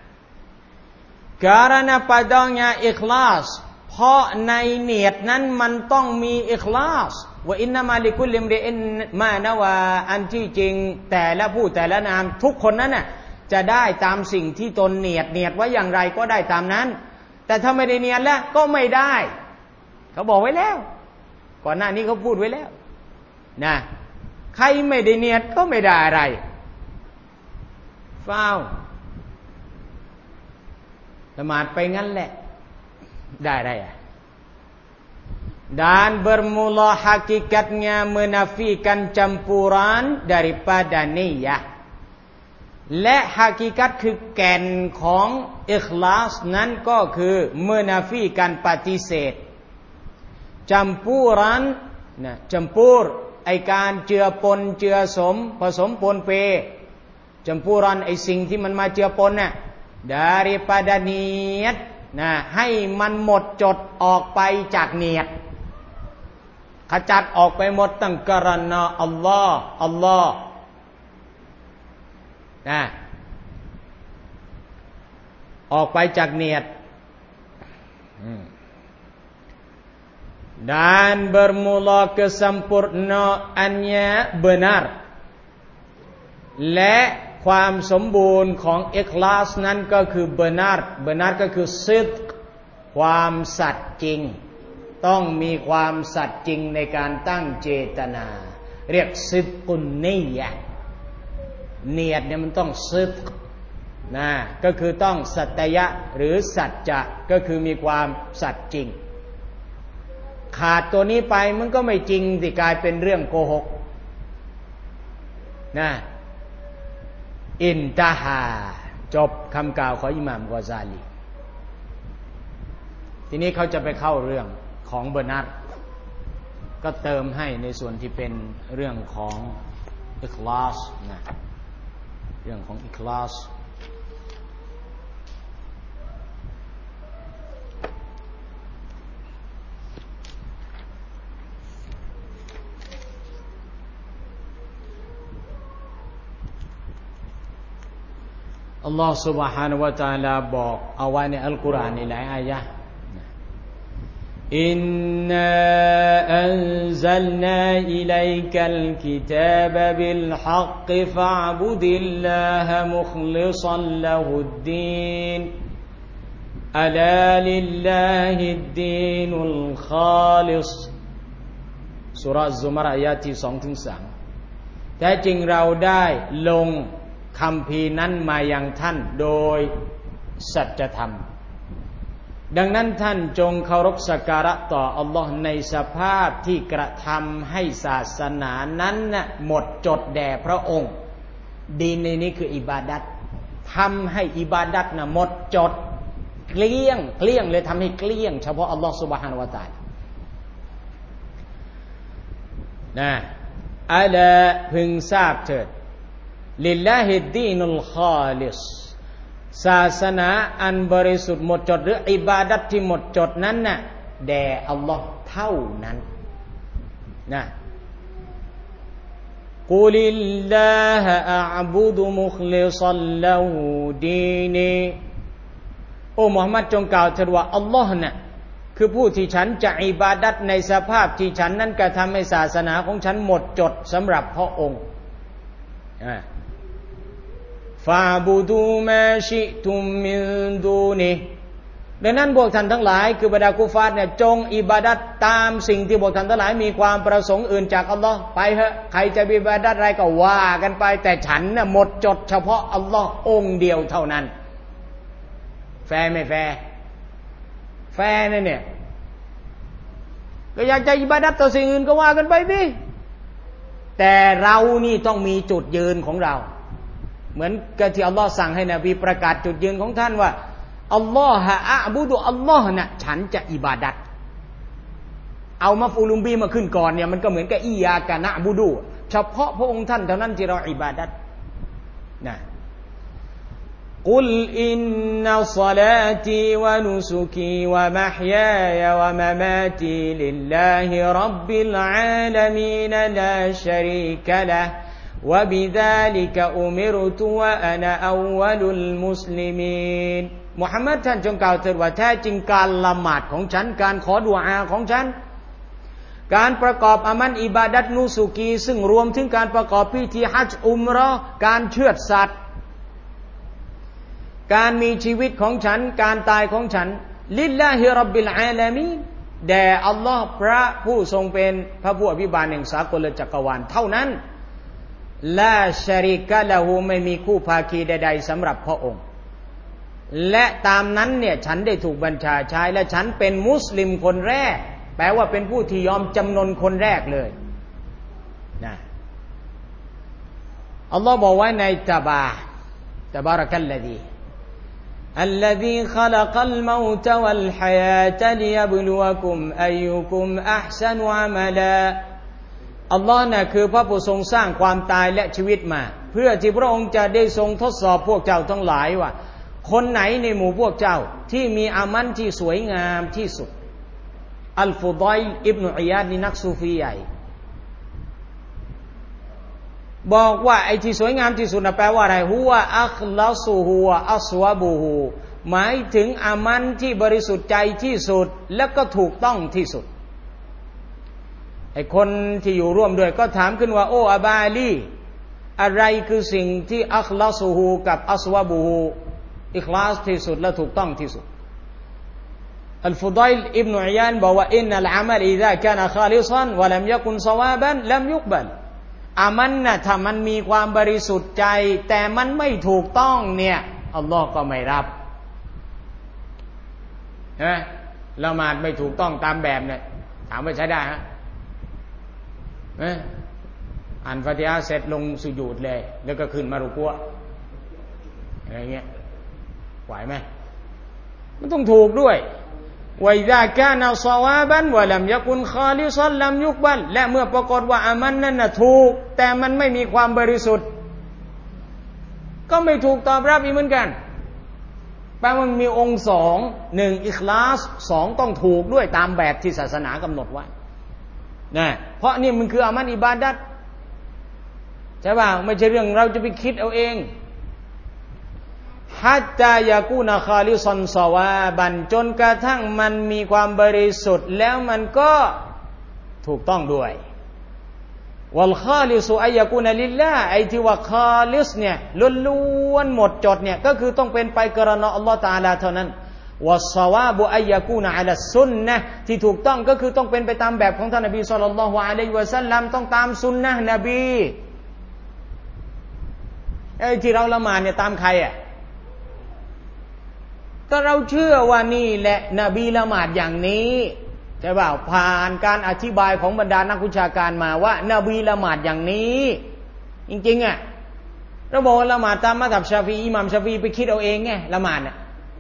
karena padanya ikhlasเพราะในเนียดนั้นมันต้องมีอิคลาสว่าอินนามาลิกุลิมริอินมานาวาอันที่จริงแต่ละผู้แต่ละนามทุกคนนั้นน่ะจะได้ตามสิ่งที่ตนเนียดเนียดไว้อย่างไรก็ได้ตามนั้นแต่ถ้าไม่ได้เนียดแล้วก็ไม่ได้เขาบอกไว้แล้วก่อนหน้านี้เขาพูดไว้แล้วนะใครไม่ได้เนียดก็ไม่ได้อะไรฟาวละหมาดไปงั้นแหละได้อะไรอ่ะ dan bermula hakikatnya menafikan campuran daripada niyah และฮากิกัตคือแก่นของอิคลาสนั้นก็คือเมนาฟีการปฏิเสธจัมปูรันนะจัมปูรไอการเจือปนเจือสมผสมปนเปจัมปูรันไอสิ่งที่มันมาเจือปนน่ะ daripada niat นะให้มันหมดจดออกไปจากเนียดขจัดออกไปหมดตั้งกรณาอัลลอฮ์อัลลอฮ์นะออกไปจากเนียด dan bermula kesempurnaannya benar และความสมบูรณ์ของอิคลาสนั้นก็คือเบนาร์เบนาร์ก็คือซิดกความสัตย์จริงต้องมีความสัตย์จริงในการตั้งเจตนาเรียกซิดกุนนียะเนียดเนี่ยมันต้องซิดกนะก็คือต้องสัตยะหรือสัจจะก็คือมีความสัตย์จริงขาดตัวนี้ไปมันก็ไม่จริงสิกลายเป็นเรื่องโกหกนะอินตาฮาจบคำกล่าวของอิหม่ามกอซาลีทีนี้เขาจะไปเข้าเรื่องของเบอร์นัดก็เติมให้ในส่วนที่เป็นเรื่องของอิคลาสนะเรื่องของอิคลาสอัลลอฮฺ سبحانه และ تعالى บอกเอาไว้ในอัลกุรอานในหลายอายะห์อินนาอันซัลนาอิลัยกัลกิตาบะบิลฮักกฟะอ์บุดิลลาฮะมุคลิซัลละฮุดดีนอะลาลิลลาฮิดดีนุลคอลิศซูเราะห์ซุมารอายะห์ที่ สองถึงสาม แท้จริงเราได้ลงคำพีนั้นมายังท่านโดยสัจธรรมดังนั้นท่านจงเคารพสักการะต่ออัลลอฮ์ในสภาพที่กระทำให้ศาสนานั้นน่ะหมดจดแด่พระองค์ดีนในนี้คืออิบาดัตทำให้อิบาดัตน่ะหมดจดเกลี้ยงเกลี้ยงเลยทำให้เกลี้ยงเฉพาะอัลลอฮ์ซุบฮานะฮูวะตะอาลานะอะลาพึงทราบเถิดลิลลาฮิดดีนุลคอลิศศาสนาอันบริสุทธิ์หมดจดหรืออิบาดัตที่หมดจดนั้นน่ะแด่อัลลอฮ์เท่านั้นนะกุลิลลาฮะอัอ์บุดุมุคลิซัลละฮูดีนีโอ้มุฮัมมัดจงกล่าวเถิดว่าอัลลอฮ์น่ะคือผู้ที่ฉันจะอิบาดัตในสภาพที่ฉันนั้นกระทำให้ศาสนาของฉันหมดจดสำหรับพระองค์อ่าฟาบูดูมาชิตุมมินดูนีดังนั้นพวกท่านทั้งหลายคือบรรดากุฟาร์เนี่ยจงอิบาดัตตามสิ่งที่พวกท่านทั้งหลายมีความประสงค์อื่นจากอัลลอฮ์ไปเถอะใครจะอิบาดัตอะไรก็ว่ากันไปแต่ฉันน่ะหมดจดเฉพาะอัลลอฮ์องค์เดียวเท่านั้นแฟร์ไม่แฟร์แฟร์เนี่ยก็อยากจะอิบาดัตต่อสิ่งอื่นก็ว่ากันไปดิแต่เรานี่ต้องมีจุดยืนของเราเหมือนกับที่อัลลอฮ์สั่งให้นบีประกาศจุดยืนของท่านว่าอัลลอฮะอะบุดุอัลลอฮ์น่ะฉันจะอิบาดัตเอามาฟูลุมบีมาขึ้นก่อนเนี่ยมันก็เหมือนกับอียากะนะบุดุเฉพาะพระองค์ท่านเท่านั้นที่เราอิบาดัตนะกุลอินนัศศอลาตีวะนุสุกีวะมะฮยายะวะมะมาตีลิลลาฮิร็อบบิลอาลามีนลาชะรีกะละห์وبذلك أمرت وأنا أول المسلمين มุฮัมมัดท่านจงกล่าวเถิดว่าแท้จริงการละหมาดของฉันการขอดุอาของฉันการประกอบอามันอิบาดัตนุสุกีซึ่งรวมถึงการประกอบพิธีฮัจญ์อุมเราะห์การเชือดสัตว์การมีชีวิตของฉันการตายของฉันลิลลาฮิร็อบบิลอาลามีนแด่อัลลอฮ์พระผู้ทรงเป็นพระผู้อภิบาลแห่งสากลจักรวาลเท่านั้นลาชะรีกะละฮูไม่มีคู่ภาคีใดๆสำหรับพระองค์และตามนั้นเนี่ยฉันได้ถูกบัญชาใช้และฉันเป็นมุสลิมคนแรกแปลว่าเป็นผู้ที่ยอมจำนนคนแรกเลยนะอัลลอฮ์บอกไว้ในตะบาตะบารักัลลดีالذي خلق الموت والحياة ليبلوكم أيكم أحسن عملاอัลลอฮ์น่ะคือพระผู้ทรงสร้างความตายและชีวิตมาเพื่อที่พระองค์จะได้ทรงทดสอบพวกเจ้าทั้งหลายว่าคนไหนในหมู่พวกเจ้าที่มีอามันที่สวยงามที่สุดอัลฟุฎอยล์อิบนุอิยาดนี่นักซูฟีใหญ่บอกว่าไอ้ที่สวยงามที่สุดน่ะแปลว่าอะไรฮุวะอัคลาซุฮุวะอัศวะบุฮูหมายถึงอามันที่บริสุทธิ์ใจที่สุดและก็ถูกต้องที่สุดไอ้คนที่อยู่ร่วมด้วยก็ถามขึ้นว่าโอ้อาบาลีอะไรคือสิ่งที่อัคลาซูฮูกับอัสวาบูฮูอิคลาสที่สุดและถูกต้องที่สุดอัลฟุดัยลอิบนุอิยานบอกว่าอินนัลอามัลอิซาคานะคาลิซันวะลัมยะกุนซะวาบันลัมยุกบัลอามันน่ะถ้ามันมีความบริสุทธิ์ใจแต่มันไม่ถูกต้องเนี่ยอัลลอฮ์ก็ไม่รับใช่ไหมละหมาดไม่ถูกต้องตามแบบเนี่ยถามว่าใช้ได้ฮะเอ๊ะอ่านฟาติฮะห์เสร็จลงสุญูดเลยแล้วก็ขึ้นมารุกัวอะไรเงี้ยไหวไหมมันต้องถูกด้วยวะอิซาคานะศอวาบันวะลัมยะกุนคอลิซันลัมยุกบัลและเมื่อปรากฏว่าอามันนั้นน่ะถูกแต่มันไม่มีความบริสุทธิ์ก็ไม่ถูกตอบรับอีกเหมือนกันแปลว่ามันมีองค์สองหนึ่งอิคลาสสองต้องถูกด้วยตามแบบที่ศาสนากำหนดไว้นะเพราะนี่มันคืออามันอิบาดัตใช่ป่ะไม่ใช่เรื่องเราจะไปคิดเอาเองฮัตตายากูนะคาลิซันซอวาบันจนกระทั่งมันมีความบริสุทธิ์แล้วมันก็ถูกต้องด้วยวัลคาลิซุอัยกูนะลิลลาห์ไอ้ที่ว่าคาลิสเนี่ยล้วนๆหมดจดเนี่ยก็คือต้องเป็นไปกรณะอัลลอฮฺตะอาลาเท่านั้นวัสซอวาบุอัยกูนะอะลัสซุนนะห์ที่ถูกต้องก็คือต้องเป็นไปตามแบบของท่านนบีศ็อลลัลลอฮุอะลัยฮิวะซัลลัมต้องตามซุนนะห์นบีไอ้ที่เราละหมาดเนี่ยตามใครอ่ะก็เราเชื่อว่านี่แหละนบีละหมาดอย่างนี้ใช่เปล่าผ่านการอธิบายของบรรดานักวิชาการมาว่านบีละหมาดอย่างนี้จริงๆอ่ะเราบอกว่าละหมาดตามมัซฮับชาฟีอิหม่ามชาฟีไปคิดเอาเองไงละหมาดน่ะ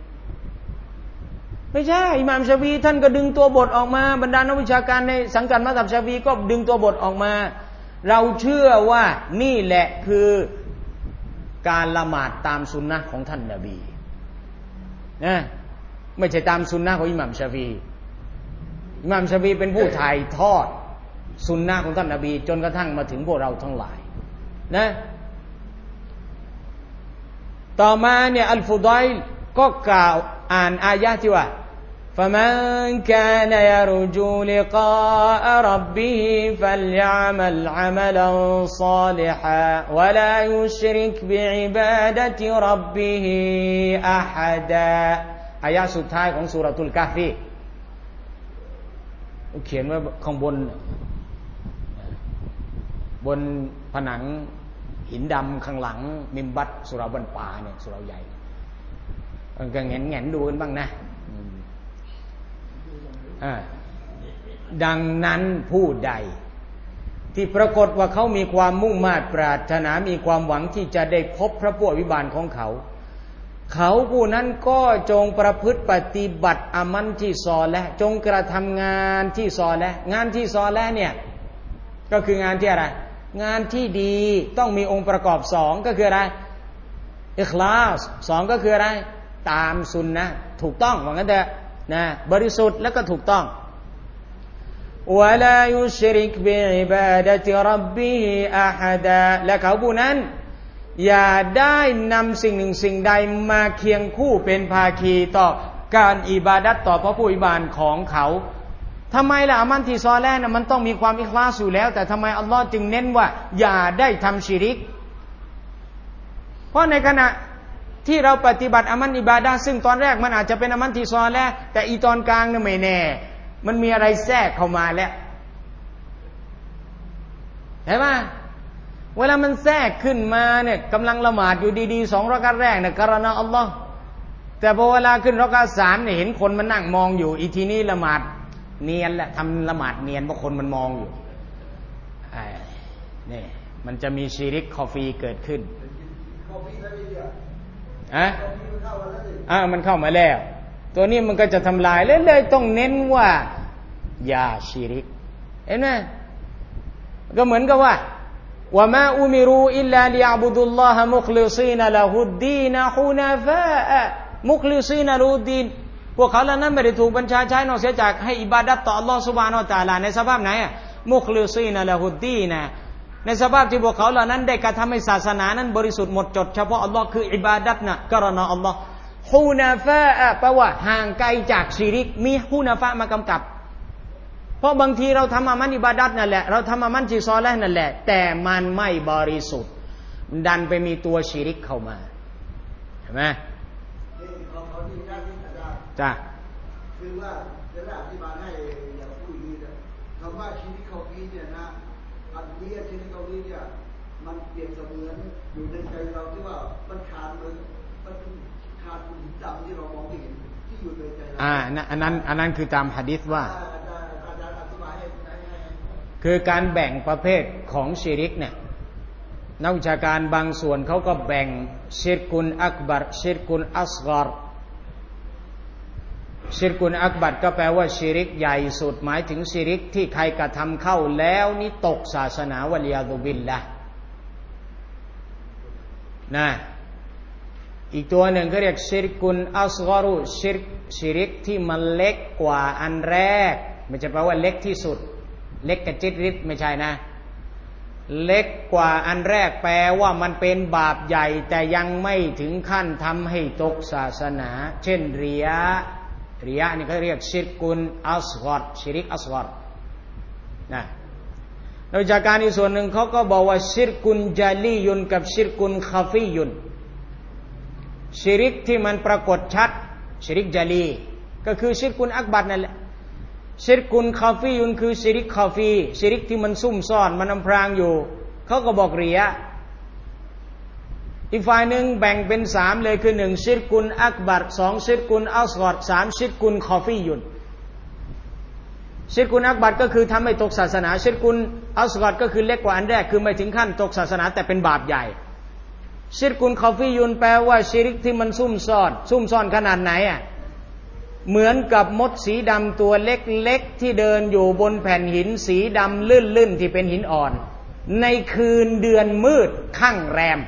ไม่ใช่อิหม่ามชาฟีท่านก็ดึงตัวบทออกมาบรรดานักวิชาการในสังกัดมัซฮับชาฟีก็ดึงตัวบทออกมาเราเชื่อว่านี่แหละคือการละหมาดตามสุนนะของท่านนบีนะไม่ใช่ตามสุนนะของอิหม่ามชาฟีอิหม่ามชาฟีเป็นผู้ถ่ายทอดสุนนะของท่านนบีจนกระทั่งมาถึงพวกเราทั้งหลายนะต่อมาเนี่ยอัลฟุดัยลก็กล่าวอ่านอายะห์ที่ว่า فمن كان يرجو لقاء ربه فليعمل عملا صالحا ولا يشرك بعبادة ربه أحدا อายะห์สุดท้ายของซูเราะตุลกะฮฟีเขียนไว้ข้างบนบนผนังหินดำข้างหลังมิมบัตสุราบันป่าเนี่ยสุราใหญ่มันก็แง่นแง่นดูกันบ้างนะดังนั้นผู้ใดที่ปรากฏว่าเขามีความมุ่งมา่ปรารถนามีความหวังที่จะได้พบพระผู้อภิบาลของเขาเขาผู้นั้นก็จงประพฤติปฏิบัติอามันที่ซอและจงกระทำงานที่ซอและงานที่ซอและเนี่ยก็คืองานที่อะไรงานที่ดีต้องมีองค์ประกอบสองก็คืออะไรอิคลาสสองก็คืออะไรตามสุนนะถูกต้องว่างั้นเถอะนะบริสุทธิ์แล้วก็ถูกต้องวะลายุชริกบิอิบาดะติร็อบบิฮิอะฮะดาและเขาผู้นั้นอย่าได้นำสิ่งหนึ่งสิ่งใดมาเคียงคู่เป็นภาคีต่อการอิบาดัตต่อพระผู้อภิบาลของเขาทำไมล่ะอามันที่ซอและน่ะมันต้องมีความอิคลาสอยู่แล้วแต่ทำไมอัลลอฮ์จึงเน้นว่าอย่าได้ทำชิริกเพราะในขณะที่เราปฏิบัติอามันอิบาดะห์ซึ่งตอนแรกมันอาจจะเป็นอามันที่ซอและแต่อีตอนกลางเนี่ยไม่แน่มันมีอะไรแทรกเข้ามาแล้วเห็นไหมเวลามันแทรกขึ้นมาเนี่ยกำลังละหมาดอยู่ดีๆสองรอกาตแรกเนี่ยกรณะอัลลอฮ์แต่พอเวลาขึ้นรอกาตสามเนี่ยเห็นคนมันนั่งมองอยู่อีทีนี้ละหมาดเนียนแหละทำละหมาดเนียนเพราะคนมันมองอยู่ไอ้นี่มันจะมีชิริกคอฟีเกิดขึ้นอะอ่ามันเข้ามาแล้วตัวนี้มันก็จะทำลายเลยเลยต้องเน้นว่าอย่าชิริกเห็นไหมก็เหมือนกับว่าวะมาอุมิรูอิลลาลิยะบุดุลลอฮะมุคลิซีนละฮุดดีนฮุนาฟามุคลิซีนละฮุดดีนพวกเขาเหล่านั้นไม่ได้ถูกบัญชาใช้นอกเสียจากให้อิบาดัตต่ออัลลอฮฺซุบฮานะฮูวะตะอาลาในสภาพไหนอ่ะมุคลิซีนละฮุดดีนะในสภาพที่พวกเขาเหล่านั้นได้กระทำให้ศาสนานั้นบริสุทธิ์หมดจดเฉพาะอัลลอฮ์คืออิบาดัตนะกรณะอัลลอฮ์ฮุนาฟาแปลว่าห่างไกลจากชิริกมีฮุนาฟามากำกับเพราะบางทีเราทำอามันอิบาดัตนั่นแหละเราทำอามันที่ซอและห์นั่นแหละแต่มันไม่บริสุทธิ์มันดันไปมีตัวชิริกเข้ามาเห็นไหมจ้ะคือว่าจะได้อธิบายให้อย่างผู้นี้นะคำว่าชิริกเขาฟีเนี่ยนะอันนี้ชิริกเขาฟีเนี่ยมันเปรียบเสมือนอยู่ในใจเราที่ว่ามันขาดเลยมันขาดหินดำที่เรามองไม่เห็นที่อยู่ในใจเราอ่าอันนั้นอันนั้นคือตามหะดีษว่าคือการแบ่งประเภทของชิริกเนี่ยนักวิชาการบางส่วนเขาก็แบ่งชิรกุนอักบัรชิรกุนอัศฆอรชิรกุนอักบัรก็แปลว่าชิริกใหญ่สุดหมายถึงชิริกที่ใครกระทำเข้าแล้วนี่ตกศาสนาวะลิยาซุบิลละนะอีกตัวหนึ่งเขาเรียกชิรกุนอัศฆอรุชิรชิริกที่มันเล็กกว่าอันแรกไม่ใช่แปลว่าเล็กที่สุดเล็กกระจิตริดไม่ใช่นะเล็กกว่าอันแรกแปลว่ามันเป็นบาปใหญ่แต่ยังไม่ถึงขั้นทำให้ตกศาสนาเช่นริยะริยะนี่เขาเรียกชิรกุนอัศฆอรชิริกอัศฆอรนะโดยจากการอีกส่วนหนึ่งเขาก็บอกว่าชิรกุนญาลียุนกับชิรกุนคาฟียุนชิริกที่มันปรากฏชัดชิริกญาลีก็คือชิรกุนอักบัรนั่นแหละชิรกุนคาฟียุนคือชิริกคาฟีชิริกที่มันซุ่มซ่อนมันอำพรางอยู่เขาก็บอกริยะอีกฝ่ายหนึ่งแบ่งเป็นสามเลยคือหนึ่งชิรกุนอักบัรสองชิรกุนอัศฆอรสามชิรกุนคาฟียุนชิรกุนอักบัรก็คือทำให้ตกศาสนาชิรกุนอัศฆอรก็คือเล็กกว่าอันแรกคือไม่ถึงขั้นตกศาสนาแต่เป็นบาปใหญ่ชิรกุนคาฟียุนแปลว่าชิริกที่มันซุ่มซ่อนซุ่มซ่อนขนาดไหนอ่ะเหมือนกับมดสีดำตัวเล็กๆที่เดินอยู่บนแผ่นหินสีดำลื่นๆที่เป็นหินอ่อนในคืนเดือนมืดข้างแรม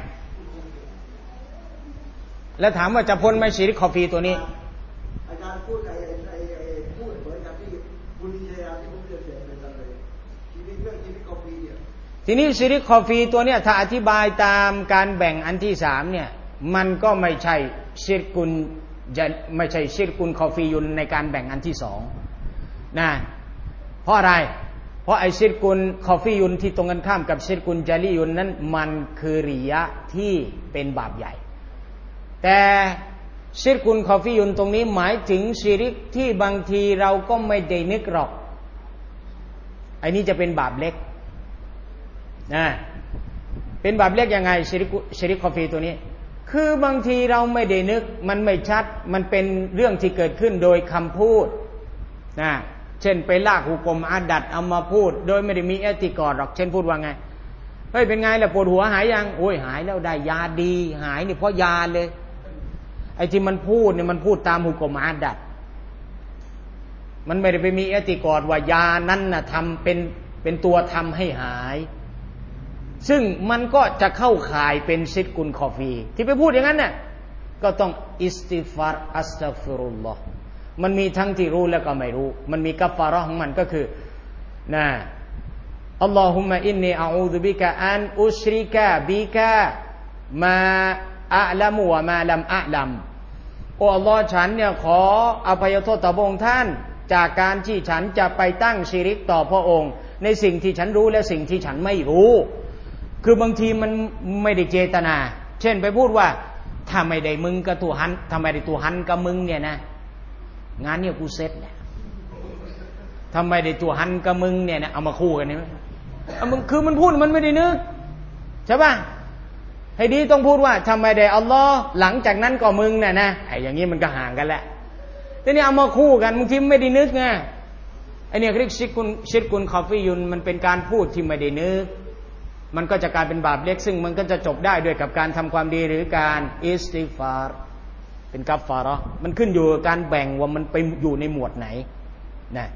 แล้วถามว่าจะพ้นไหมชิริกคอฟีตัวนี้อาจารย์พูดไอ้ไอ้ไอ้พูดเหมือนกับที่บุญเชียที่ผมเรียนเสร็จเป็นกันเลยชีวิตเรื่องชีวิตคอฟีเนี่ยทีนี้ชิริกคอฟีตัวเนี้ยถ้าอธิบายตามการแบ่งอันที่สามเนี่ยมันก็ไม่ใช่ชิรกุนจะไม่ใช่ชิรกุนคอฟียุนในการแบ่งอันที่สองนะเพราะอะไรเพราะไอชิรกุนคอฟียุนที่ตรงกันข้ามกับชิรกุนญาลียุนนั้นมันคือริยะที่เป็นบาปใหญ่แต่ชิรกุนคอฟียุนตรงนี้หมายถึงชิริกที่บางทีเราก็ไม่ได้นึกหรอกไอ้นี้จะเป็นบาปเล็กนะเป็นบาปเล็กยังไงชิริกชิริกคอฟีตัวนี้คือบางทีเราไม่ได้นึกมันไม่ชัดมันเป็นเรื่องที่เกิดขึ้นโดยคำพูดนะเช่นไปลากหุกมอาดัดเอามาพูดโดยไม่ได้มีเอติกอดหรอกเช่นพูดว่าไงเฮ้ยเป็นไงล่ะปวดหัวหายยังโอ้ยหายแล้วได้ยาดีหายนี่เพราะยาเลยไอ้ที่มันพูดเนี่ยมันพูดตามหุกมอาดัดมันไม่ได้ไปมีเอติกอดว่ายานั้นน่ะทำเป็นเป็นตัวทำให้หายซึ่งมันก็จะเข้าข่ายเป็นชิรกุนคอฟีที่ไปพูดอย่างนั้นเนี่ยก็ต้องอิสติฆฟารอัสตัฆฟิรุลลอฮ์มันมีทั้งที่รู้แล้วก็ไม่รู้มันมีกัฟฟาเราะห์ของมันก็คือนะอัลลอฮุมมะอินนีอะอูซุบิกะอันอุชริกะบิกะมาอะละมุวะมาลัมอะลัมโอ้อัลลอฮ์ฉันเนี่ยขออภัยโทษต่อพระองค์ท่านจากการที่ฉันจะไปตั้งชิริกต่อพระองค์ในสิ่งที่ฉันรู้และสิ่งที่ฉันไม่รู้คือบางทีมันไม่ได้เจตนาเช่นไปพูดว่าถ้าไม่ได้มึงกับตัวหันถ้าไม่ได้ตัวหันกับมึงเนี่ยนะงานเนี่ยกูเซ็ตแหละถ้าไม่ได้ตัวหันกับมึงเนี่ยนะเอามาคู่กันนี่ไหมเอามึงคือมันพูดมันไม่ได้นึกใช่ป่ะให้ดีต้องพูดว่าถ้าไม่ได้อัลลอฮ์หลังจากนั้นก็มึงเนี่ยนะไอ้อย่างนี้มันก็ห่างกันแหละทีนี้เอามาคู่กันบางทีไม่ได้นึกไงไอ้เนี่ยเรียกชิรกุนชิรกุนคอฟียุนมันเป็นการพูดที่ไม่ได้นึกมันก็จะกลายเป็นบาปเล็กซึ่งมันก็จะจบได้ด้วยกับการทำความดีหรือการอิสติฆฟารเป็นกัฟฟาเราะห์มันขึ้นอยู่กับการแบ่งว่ามันไปอยู่ในหมวดไหนนะ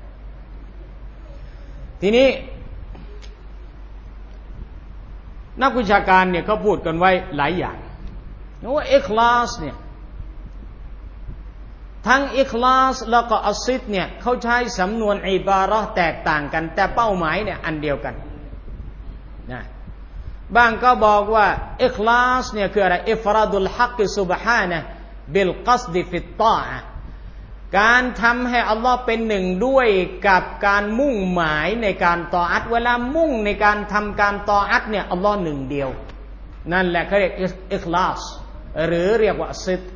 ทีนี้นักวิชาการเนี่ยเขาพูดกันไว้หลายอย่างว่าอิคลาสเนี่ยทั้งอิคลาสแล้วก็อัสซิดเนี่ยเขาใช้สำนวนอิบาเราะห์แตกต่างกันแต่เป้าหมายเนี่ยอันเดียวกันนะบางก็บอกว่าอิคลาสเนี่ยคืออะไรอิฟราดุลฮักซุบฮานะห์บิลกัสดิฟิตตาอะห์การทำให้อัลลอฮ์เป็นหนึ่งด้วยกับการมุ่งหมายในการตออัตเวลามุ่งในการทำการตออัตเนี่ยอัลลอฮ์หนึ่งเดียวนั่นแหละเขาเรียกอิคลาสหรือเรียกว่าซิด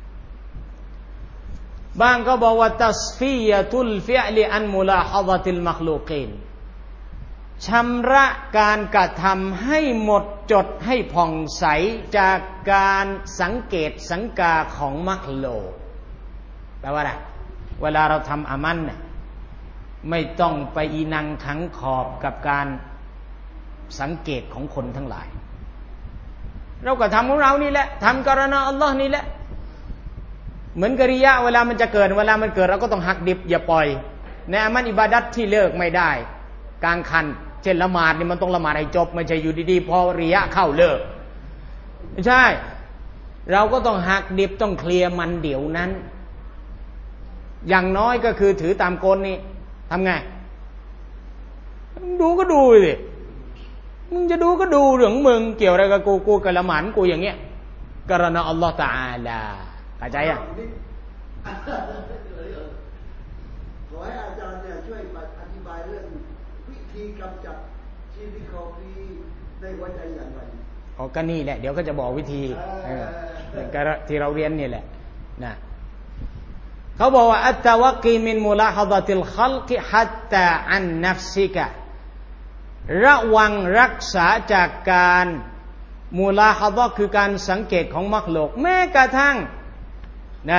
บางก็บอกว่าตัสฟียะตุลฟิอลิอันมุลาฮะฎะติลมักลูกีนชำระการกระทำให้หมดจดให้ผ่องใสจากการสังเกตสังกาของมักโลกแปลว่าอะไรเวลาเราทำอามันเนี่ยไม่ต้องไปอีนังขังขอบกับการสังเกตของคนทั้งหลายเราก็ทำของเรานี่แหละทำกรณาอัลลอฮ์นี่แหละเหมือนกริยะเวลามันจะเกิดเวลามันเกิดเราก็ต้องหักดิบอย่าปล่อยในอามันอิบาดัตที่เลิกไม่ได้กลางคันเช่นละหมาดนี่มันต้องละหมาดให้จบไม่ใช่อยู่ดีๆพอริยะเข้าเลิกไม่ใช่เราก็ต้องหักดิบต้องเคลียร์มันเดี๋ยวนั้นอย่างน้อยก็คือถือตามกฎนี่ทำไงดูก็ดูสิมึงจะดูก็ดูเรื่องมึงเกี่ยวอะไรกับกูกูกับละหมาดกูอย่างเงี้ยกรณาอัลลอฮฺตะอาลาเข้าใจอ่ะขอให้อาจารย์เนี่ยช่วยอธิบายเรื่องวิธีกำจัดชีวิตของพี่ในหัวใจอย่างไรอ๋อก็นี่แหละเดี๋ยวก็จะบอกวิธีที่เราเรียนนี่แหละนะเขาบอกว่าอัตตะวักกีมินมุลาฮะฎะติลคัลกิฮัตตาอันนัฟซิกะระวังรักษาจากการมุลาฮะฎะคือการสังเกตของมักโลกแม้กระทั่งนะ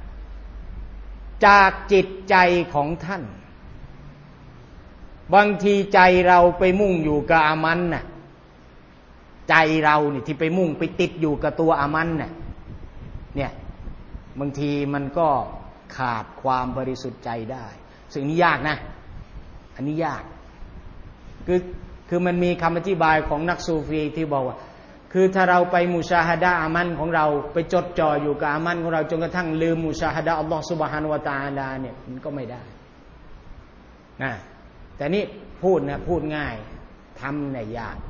จากจิตใจของท่านบางทีใจเราไปมุ่งอยู่กับอามันน่ะใจเราเนี่ยที่ไปมุ่งไปติดอยู่กับตัวอามันน่ะเนี่ยบางทีมันก็ขาดความบริสุทธิ์ใจได้ซึ่งนี้ยากนะอันนี้ยากคือคือมันมีคำอธิบายของนักซูฟีที่บอกว่าคือถ้าเราไปมุชาฮะดะอามันของเราไปจดจ่ออยู่กับอามันของเราจนกระทั่งลืมมุชาฮะดะอัลลอฮฺซุบฮานะฮูวะตะอาลาเนี่ยมันก็ไม่ได้นะแต่นี่พูดนะพูดง่ายทำเนี่ยยาก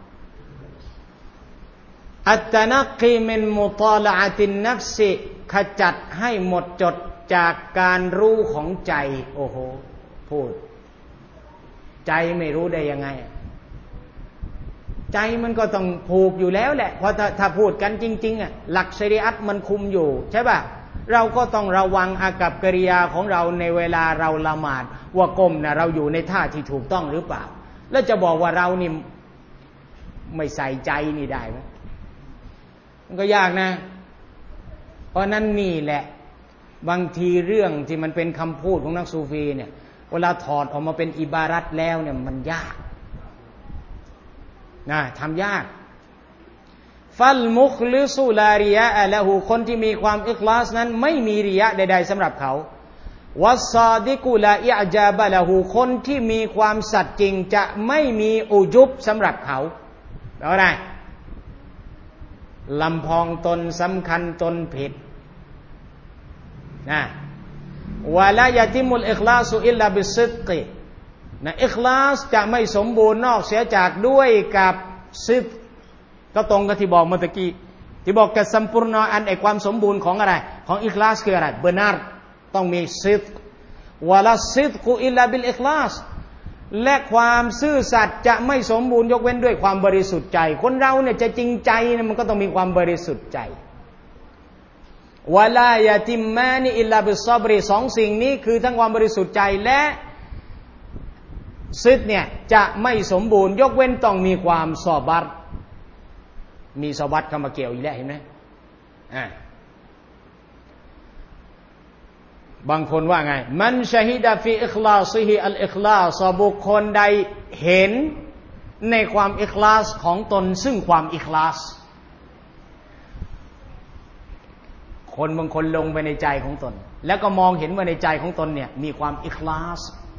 อัตตะนักกีมินมุตาละอะตินนัฟซิขจัดให้หมดจดจากการรู้ของใจโอ้โหพูดใจไม่รู้ได้ยังไงใจมันก็ต้องผูกอยู่แล้วแหละเพราะถ้าถ้าพูดกันจริงๆอ่ะหลักชะรีอะห์มันคุมอยู่ใช่ป่ะเราก็ต้องระวังอากัปกิริยาของเราในเวลาเราละหมาดว่าก้มนะเราอยู่ในท่าที่ถูกต้องหรือเปล่าแล้วจะบอกว่าเรานี่ไม่ใส่ใจนี่ได้ไหมมันก็ยากนะเพราะนั้นนี่แหละบางทีเรื่องที่มันเป็นคำพูดของนักซูฟีเนี่ยเวลาถอดออกมาเป็นอิบารัตแล้วเนี่ยมันยากนะทำยากฟัลมุคลิสุลาริยะอะละหูคนที่มีความอิคลาสนั้นไม่มีริยะใดๆสำหรับเขาวัสซาดิกุลาอิอจาบะละหูคนที่มีความสัตย์จริงจะไม่มีอุจุบสำหรับเขาแล้วไงลำพองตนสำคัญตนผิดนะวะลายะติมุลอิคลาสุอิลลาบิสซิดกินะอิคลาสจะไม่สมบูรณ์นอกเสียจากด้วยกับซิดก็ตรงกับที่บอกเมื่อกี้ที่บอกกับสัมปูร์ณ์อันไอความสมบูรณ์ของอะไรของอิคลาสคืออะไรเบนาร์ต้องมีซิดวะลาซิดกุอิลลาบิลอิคลาสและความซื่อสัตย์จะไม่สมบูรณ์ยกเว้นด้วยความบริสุทธิ์ใจคนเราเนี่ยจะจริงใจเนี่ยมันก็ต้องมีความบริสุทธิ์ใจวะลายะติมมานิอิลลาบิศอบริสองสิ่งนี้คือทั้งความบริสุทธิ์ใจและซิดเนี่ยจะไม่สมบูรณ์ยกเว้นต้องมีความซอบัรมีซอบัรเข้ามาเกี่ยวอีกแล้วเห็นไหมอ่าบางคนว่าไงมันชะฮิดะฟีอิคลาซิฮิอัลอิคลาสบุคคลใดเห็นในความอิคลาสของตนซึ่งความอิคลาสคนบางคนลงไปในใจของตนแล้วก็มองเห็นว่าในใจของตนเนี่ยมีความอิคลาส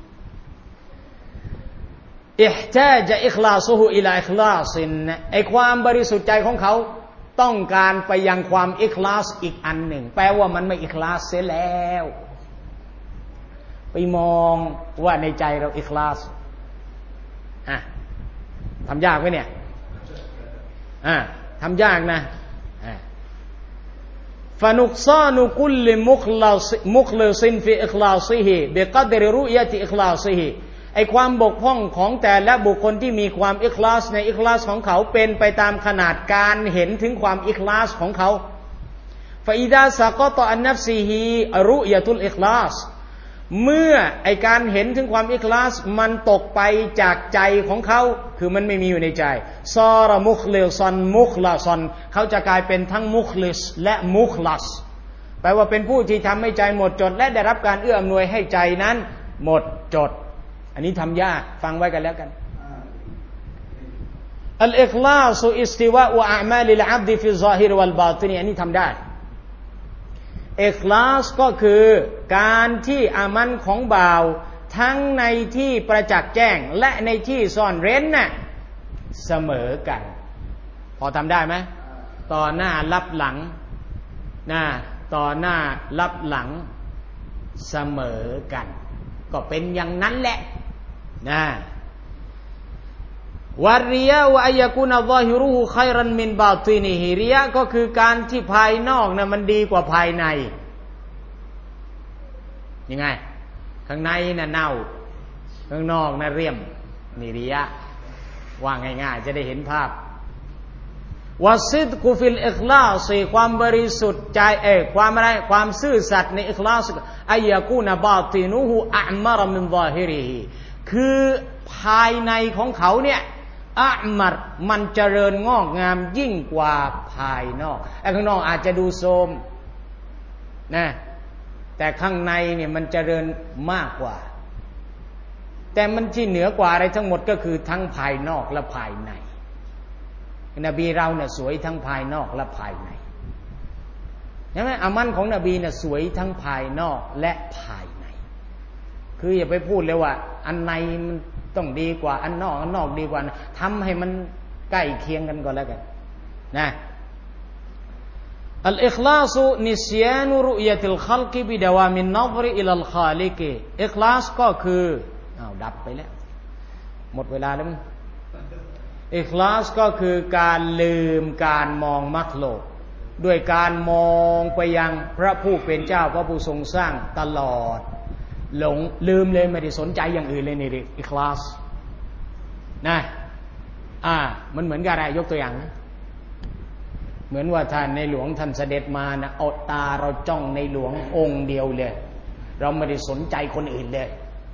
อิห์ตาจะอิคลาซุฮุอิลาอิคลาซินไอความบริสุทธิ์ใจของเขาต้องการไปยังความอิคลาสอีกอันหนึ่งแปลว่ามันไม่อิคลาสเสียแล้วไปมองว่าในใจเราอิคลาสอ่ะทำยากไหมเนี่ยอ่ะทำยากนะอ่ะฟานุกซานุกุลลิมุคลาสมุคลิซินฟีอิคลาซิฮิบิกัดริรุยะติอิคลาซิฮิไอ้ความบกพร่องของแต่ละบุคคลที่มีความอิคลาสในอิคลาสของเขาเป็นไปตามขนาดการเห็นถึงความอิคลาสของเขาฟาอิดาซะกอตอันนัฟซีฮีรุยะตุลอิคลาสเมื่อไอการเห็นถึงความอิคลาสมันตกไปจากใจของเขาคือมันไม่มีอยู่ในใจซอรมุคลิซันมุคลาซันเขาจะกลายเป็นทั้งมุคลิสและมุคลัสแปลว่าเป็นผู้ที่ทำให้ใจหมดจดและได้รับการเอื้ออำนวยให้ใจนั้นหมดจดอันนี้ทำยากฟังไว้กันแล้วกันอัลอิคลาสอิสติวาอุอามาลิลอับดิฟิซาฮิรวัลบาตินีอันนี้ทำได้อิคลาสก็คือการที่อามันของบ่าวทั้งในที่ประจักษ์แจ้งและในที่ซ่อนเร้นน่ะเสมอกันพอทำได้ไหมต่อหน้ารับหลังนะต่อหน้ารับหลังเสมอกันก็เป็นอย่างนั้นแหละนะวะริยะวะอัยกุนะซอฮิรุฮุค็อยรันมินบาตินิฮิริยะก็คือการที่ภายนอกน่ะมันดีกว่าภายในยังไงข้างในน่ะเน่าข้างนอกน่ะเรี่ยมนี่ริยะว่าง่ายๆจะได้เห็นภาพวะซิดกุฟิลอิคลาสความบริสุทธิ์ใจเอ่อความอะไรความซื่อสัตย์ในอิคลาสอัยกุนะบาตินุฮุอะมะรมินซอฮิริฮิคือภายในของเขาเนี่ยอะมัดมันเจริญงอกงามยิ่งกว่าภายนอกไอ้ข้างนอกอาจจะดูโทรมนะแต่ข้างในเนี่ยมันเจริญมากกว่าแต่มันที่เหนือกว่าอะไรทั้งหมดก็คือทั้งภายนอกและภายในนบีเราเนี่ยสวยทั้งภายนอกและภายในใช่ไหมอามันของนบีเนี่ยสวยทั้งภายนอกและภายในคืออย่าไปพูดเลยว่าอันในมันต้องดีกว่าอันนอกอันนอกดีกว่าทำให้มันใกล้เคียงกันก่อนแล้วกันนะอัลอิคลาสนิสยานุรุยะติลคัลกิบิดาวามินนัซรอิลัลคาลิกอิคลาสก็คืออ้าวดับไปแล้วหมดเวลาแล้วมั้งอิคลาสก็คือการลืมการมองมักโลกด้วยการมองไปยังพระผู้เป็นเจ้าพระผู้ทรงสร้างตลอดหลงลืมเลยไม่ได้สนใจอย่างอื่นเลยนี่อิคลาสนะอ่ามันเหมือนกับอะไรยกตัวอย่างนะเหมือนว่าท่านในหลวงท่านเสด็จมานะเอาตาเราจ้องในหลวงองค์เดียวเลยเราไม่ได้สนใจคนอื่นเลย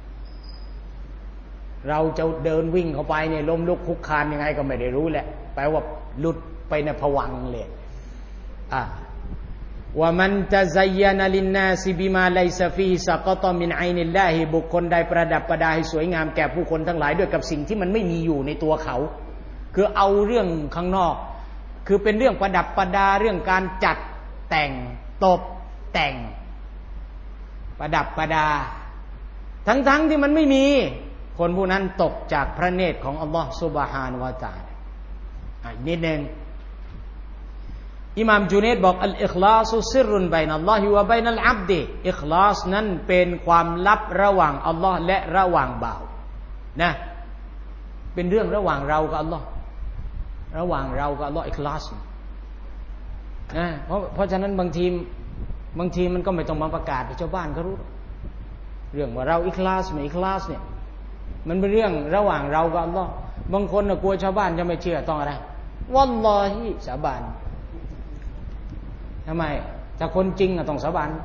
เราจะเดินวิ่งเข้าไปเนี่ยล้มลุกคุกคานยังไงก็ไม่ได้รู้แหละแปลว่าหลุดไปในภวังค์เลยอ่าว่ามันจะซัยยานะลินนาซิบิมาไลซะฟีฮิซะกอตมินไอนิลลาฮิบุคคลใดประดับประดาให้สวยงามแก่ผู้คนทั้งหลายด้วยกับสิ่งที่มันไม่มีอยู่ในตัวเขาคือเอาเรื่องข้างนอกคือเป็นเรื่องประดับประดาเรื่องการจัดแต่งตกแต่งประดับประดาทั้งๆที่มันไม่มีคนผู้นั้นตกจากพระเนตรของอัลลอฮฺซุบฮานะฮูวะตะอาลาอีกนิดนึงอิหม่ามจุเนดบอกอัลอิคลาสุซิรุนบัยนัลลอฮิวะบัยนัลอับดิอิคลาสนั้นเป็นความลับระหว่างอัลลอฮ์และระหว่างบ่าวนะเป็นเรื่องระหว่างเรากับอัลลอฮ์ระหว่างเรากับอัลลอฮ์อิคลาสนะเพราะเพราะฉะนั้นบางทีบางทีมันก็ไม่ต้องมาประกาศให้ชาวบ้านเขารู้เรื่องว่าเราอิคลาสไม่อิคลาสเนี่ยมันเป็นเรื่องระหว่างเรากับอัลลอฮ์บางคนน่ะกลัวชาวบ้านจะไม่เชื่อต้องอะไรวัลลอฮิสาบานทำไมถ้าคนจริงน่ะต้องสาบาน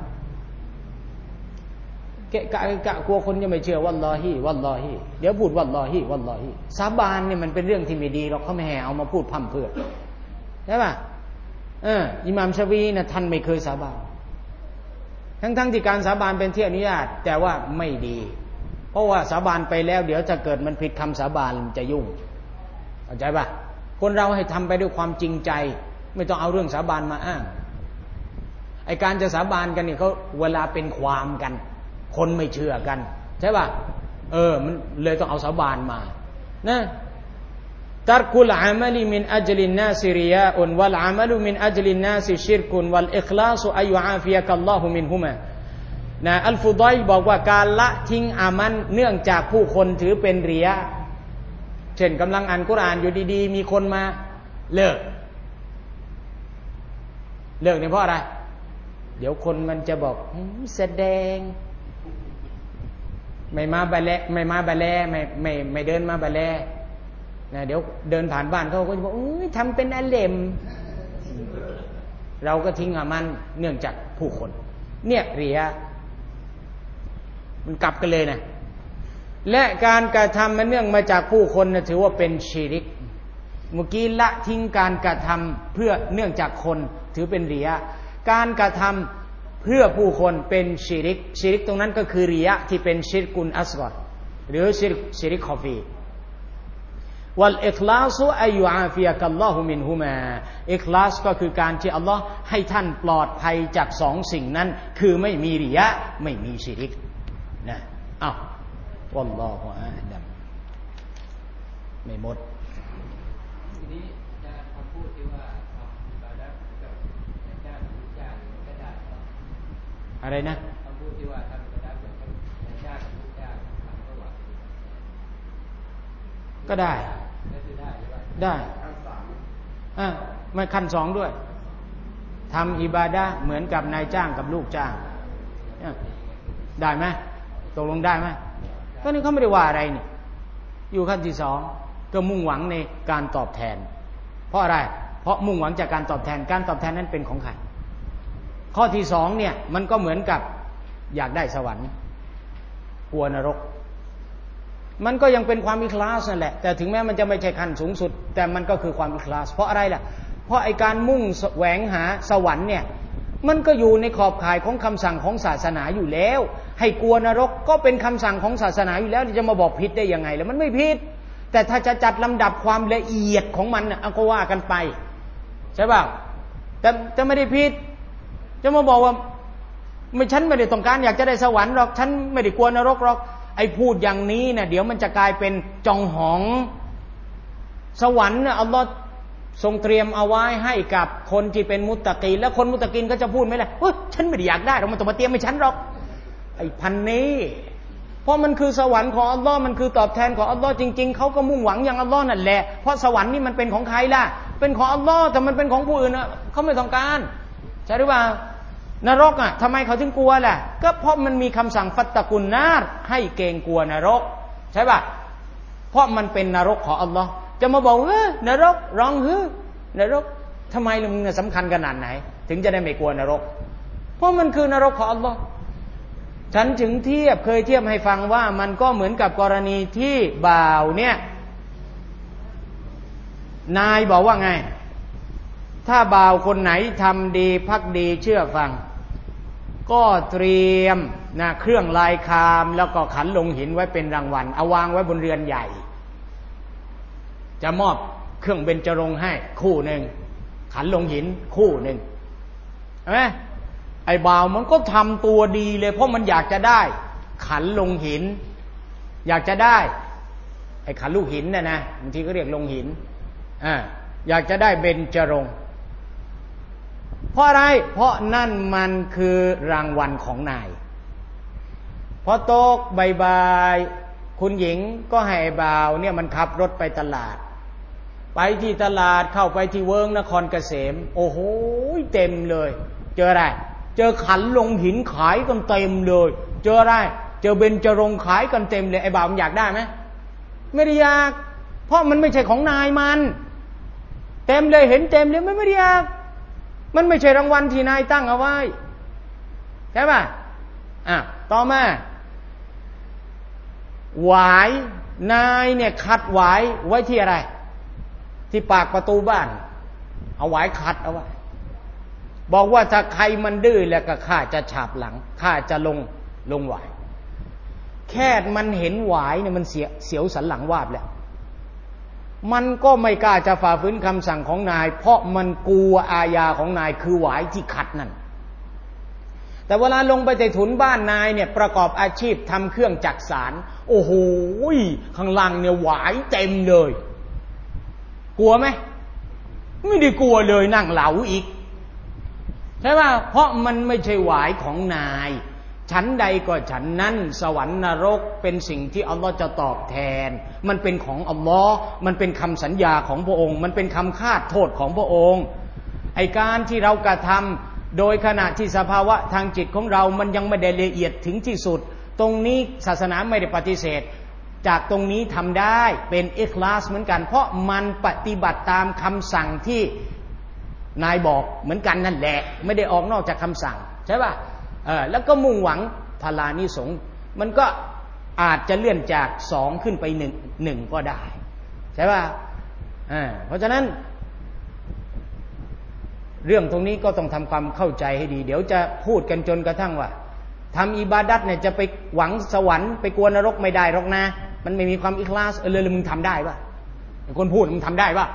เกะกะกะกลัวคนจะไม่เชื่อวัลลอฮิวัลลอฮิเดี๋ยวพูดวัลลอฮิวัลลอฮิสาบานเนี่ยมันเป็นเรื่องที่ไม่ดีหรอกเขาไม่ให้เอามาพูดพร่ำเพื่อใช่ป่ะเอออิหม่ามชาฟีน่ะท่านไม่เคยสาบานทั้งๆที่การสาบานเป็นที่อนุญาตแต่ว่าไม่ดีเพราะว่าสาบานไปแล้วเดี๋ยวจะเกิดมันผิดคำสาบานมันจะยุ่งเข้าใจป่ะคนเราให้ทำไปด้วยความจริงใจไม่ต้องเอาเรื่องสาบานมาอ้างไอการจะสาบานกันเนี่ยเขาเวลาเป็นความกันคนไม่เชื่อกันใช่ป่ะเออมันเลยต้องเอาสาบานมานะตัรกุลอามัลมินอัจลินนาซิริยาอุนวัลอามัลมินอัจลินนาซิชิรกุนวัลอิคลาสุอัยอาฟิยะกัลลอฮุมินฮุมานะอัลฟุดัยบอกว่าการละทิ้งอามันเนื่องจากผู้คนถือเป็นริยะเช่นกำลังอ่านกุรอานอยู่ดีๆมีคนมาเลิกเลิกเนี่ยเพราะอะไรเดี๋ยวคนมันจะบอกแสดงไม่มาบาแลไม่มาบาแลไม่ไม่ไม่เดินมาบาแลนะเดี๋ยวเดินผ่านบ้านเขาก็จะบอกอุ้ยทำเป็นอาเลมเราก็ทิ้งอามันเนื่องจากผู้คนเนี่ยเรียมันกลับกันเลยนะและการกระทำมันเนื่องมาจากผู้คนนะถือว่าเป็นชิริกเมื่อกี้ละทิ้งการกระทำเพื่อเนื่องจากคนถือเป็นเรียการกระทำเพื่อผู้คนเป็นชิริกชิริกตรงนั้นก็คือริยะที่เป็นชิรกุนอัสกอรหรือชิริกชิริกคอฟีวัลอิคลาสุอัยยูอาฟิยะกัลลอฮุมินฮุมาอิคลาสก็คือการที่อัลลอฮ์ให้ท่านปลอดภัยจากสองสิ่งนั้นคือไม่มีริยะไม่มีชิริกนะอ้าววัลลอฮุอาลัมไม่หมดทีนี้จะคำพูดที่ว่าทำอิบาดะห์กับนายจ้างลูกจ้างก็ได้อะไรนะคำพูดที่ว่าทำอิบาดะห์กับนายจ้างลูกจ้างทำระหว่างก็ได้ก็คือได้ได้อ่าไม่ขั้นสองด้วยทำอิบาดะห์เหมือนกับนายจ้างกับลูกจ้างได้ไหมตกลงได้ไหมก็นี่เขาไม่ได้ว่าอะไรนี่อยู่ขั้นที่สองก็มุ่งหวังในการตอบแทนเพราะอะไรเพราะมุ่งหวังจากการตอบแทนการตอบแทนนั้นเป็นของใครข้อที่สองเนี่ยมันก็เหมือนกับอยากได้สวรรค์กลัวนรกมันก็ยังเป็นความอิคลาสนั่นแหละแต่ถึงแม้มันจะไม่ใช่ขั้นสูงสุดแต่มันก็คือความอิคลาสเพราะอะไรล่ะเพราะไอการมุ่งแสวงหาสวรรค์เนี่ยมันก็อยู่ในขอบข่ายของคำสั่งของศาสนาอยู่แล้วให้กลัวนรกก็เป็นคำสั่งของศาสนาอยู่แล้วจะมาบอกผิดได้ยังไงแล้วมันไม่ผิดแต่ถ้าจะจัดลำดับความละเอียดของมันน่ะก็ว่ากันไปใช่ป่ะแต่จะไม่ได้ผิดจะมาบอกว่าไม่ฉันไม่ได้ต้องการอยากจะได้สวรรค์หรอกฉันไม่ได้กลัวนรกหรอกไอ้พูดอย่างนี้นะเดี๋ยวมันจะกลายเป็นจองหองสวรรค์น่ะอัลลอฮ์ทรงเตรียมเอาไว้ให้กับคนที่เป็นมุตตะกีนแล้วคนมุตตะกีนก็จะพูดไหมล่ะเฮ้ยฉันไม่ได้อยากได้หรอกมันต้องมาเตรียมให้ฉันหรอกไอ้พันนี้เพราะมันคือสวรรค์ของอัลลอฮ์มันคือตอบแทนของอัลลอฮ์จริงๆเขาก็มุ่งหวังอย่างอัลลอฮ์นั่นแหละเพราะสวรรค์นี่มันเป็นของใครล่ะเป็นของอัลลอฮ์แต่มันเป็นของผู้อื่นน่ะเขาไม่ต้องการใช่หรือเปล่านรกอ่ะทำไมเขาถึงกลัวล่ะก็เพราะมันมีคำสั่งฟัตตะกุนนาร์ให้เกรงกลัวนรกใช่ป่ะเพราะมันเป็นนรกของอัลลอฮ์จะมาบอกเฮ้ยนรกร้องเฮ้ยนรกทำไมมึงสำคัญขนาดไหนถึงจะได้ไม่กลัวนรกเพราะมันคือนรกของอัลลอฮ์ฉันถึงเทียบเคยเทียบให้ฟังว่ามันก็เหมือนกับกรณีที่บ่าวเนี่ยนายบอกว่าไงถ้าบ่าวคนไหนทำดีภักดีเชื่อฟังก็เตรียมนะเครื่องลายคามแล้วก็ขันลงหินไว้เป็นรางวัลเอาวางไว้บนเรือนใหญ่จะมอบเครื่องเบญจรงค์ให้คู่หนึ่งขันลงหินคู่หนึ่งเห็นไหมไอ้บ่าวมันก็ทำตัวดีเลยเพราะมันอยากจะได้ขันลงหินอยากจะได้ไอ้ขันลูกหินน่ะนะบางทีก็เรียกลงหินอ่าอยากจะได้เบญจรงค์เพราะอะไรเพราะนั่นมันคือรางวัลของนายพอตกบ่ายๆคุณหญิงก็ให้บ่าวเนี่ยมันขับรถไปตลาดไปที่ตลาดเข้าไปที่เวิ้งนครเกษมโอ้โหเต็มเลยเจออะไรเจอขันลงหินขายกันเต็มเลยเจออะไรเจอเบญจรงค์ขายกันเต็มเลยไอ้บ่าวมันอยากได้ไหมไม่ได้อยากเพราะมันไม่ใช่ของนายมันเต็มเลยเห็นเต็มเลยไม่ได้อยากมันไม่ใช่รางวัลที่นายตั้งเอาไว้ใช่ป่ะอ่ะต่อมาหวายนายเนี่ยขัดหวายไว้ที่อะไรที่ปากประตูบ้านเอาหวายขัดเอาไว้บอกว่าถ้าใครมันดื้อแล้วก็ข้าจะฉาบหลังข้าจะลงลงหวายแค่มันเห็นหวายเนี่ยมันเสียเสียวสันหลังวาบแล้วมันก็ไม่กล้าจะฝ่าฝืนคำสั่งของนายเพราะมันกลัวอาญาของนายคือหวายที่ขัดนั่นแต่เวลาลงไปในถุนบ้านนายเนี่ยประกอบอาชีพทำเครื่องจักสานโอ้โหข้างล่างเนี่ยหวายเต็มเลยกลัวไหมไม่ได้กลัวเลยนั่งเหลาอีกใช่ป่ะเพราะมันไม่ใช่หวายของนายฉันใดก็ฉันนั้นสวรรค์นรกเป็นสิ่งที่อัลลอฮ์จะตอบแทนมันเป็นของอัลลอฮ์มันเป็นคำสัญญาของพระองค์มันเป็นคำคาดโทษของพระองค์ไอการที่เรากระทำโดยขณะที่สภาวะทางจิตของเรามันยังไม่ได้ละเอียดถึงที่สุดตรงนี้ศาสนาไม่ได้ปฏิเสธจากตรงนี้ทำได้เป็นอิคลาสเหมือนกันเพราะมันปฏิบัติตามคำสั่งที่นายบอกเหมือนกันนั่นแหละไม่ได้ออกนอกจากคำสั่งใช่ป่ะเออแล้วก็มุ่งหวังพลานิสงส์มันก็อาจจะเลื่อนจากสองขึ้นไปหนึ่งหนึ่งก็ได้ใช่ป่ะอ่าเพราะฉะนั้นเรื่องตรงนี้ก็ต้องทำความเข้าใจให้ดีเดี๋ยวจะพูดกันจนกระทั่งว่าทำอิบาดัตเนี่ยจะไปหวังสวรรค์ไปกลัวนรกไม่ได้หรอกนะมันไม่มีความอิคลาสเออเลยมึงทำได้ป่ะคนพูดมึงทำได้ป่ะ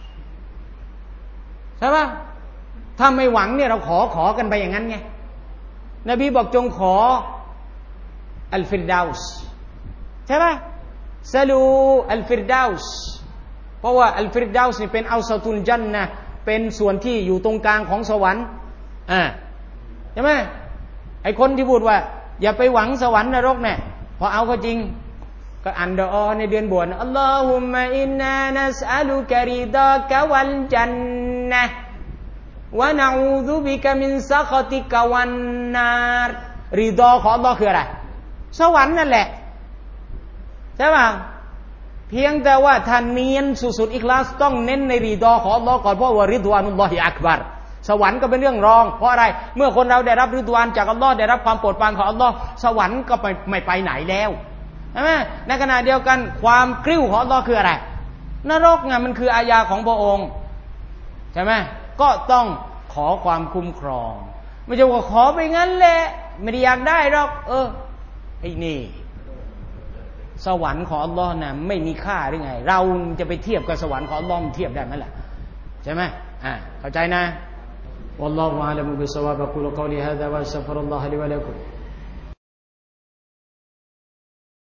ใช่ป่ะถ้าไม่หวังเนี่ยเราขอขอกันไปอย่างนั้นไงนบีบอกจงขออัลฟิรดาวส์ใช่ป่ะซาลูอัลฟิรดาวส์เพราะว่าอัลฟิรดาวส์นี่เป็นอัลซาตุลญันนะห์เป็นส่วนที่อยู่ตรงกลางของสวรรค์อ่าใช่ไหมไอคนที่พูดว่าอย่าไปหวังสวรรค์นรกเนี่ยพอเอาก็จริงก็อันดอในเดือนบวชอัลลอฮุมมะอินนานัสอัลุกะริดากะวัลจันนะห์วะนะอูซุบิกะมินซักติกะวันนารริดาของอัลลอฮ์คืออะไรสวรรค์นั่นแหละใช่ป่ะเพียงแต่ว่าท่านเนียนสุดๆอิคลาสต้องเน้นในริดาของอัลลอฮ์ก่อนเพราะว่าริดวานุลลอฮิอักบัรสวรรค์ก็เป็นเรื่องรองเพราะอะไรเมื่อคนเราได้รับริดวานจากอัลลอฮ์ได้รับความโปรดปรานของอัลลอฮ์สวรรค์ก็ไปไม่ไปไหนแล้วใช่ไหมในขณะเดียวกันความกริ้วของอัลลอฮ์คืออะไรนรกไงมันคืออาญาของพระองค์ใช่ไหมก็ต้องขอความคุ้มครองไม่ใช่ว่าขอไปงั้นแหละไม่ได้อยากได้หรอกเออไอ้นี่สวรรค์ของอัลลอฮ์นะไม่มีค่าหรือไงเราจะไปเทียบกับสวรรค์ของอัลลอฮ์เทียบได้ไหมล่ะใช่ไหมอ่าเข้าใจนะ والله أعلم بالصواب أقول قولي هذا وأستغفر الله لي ولكم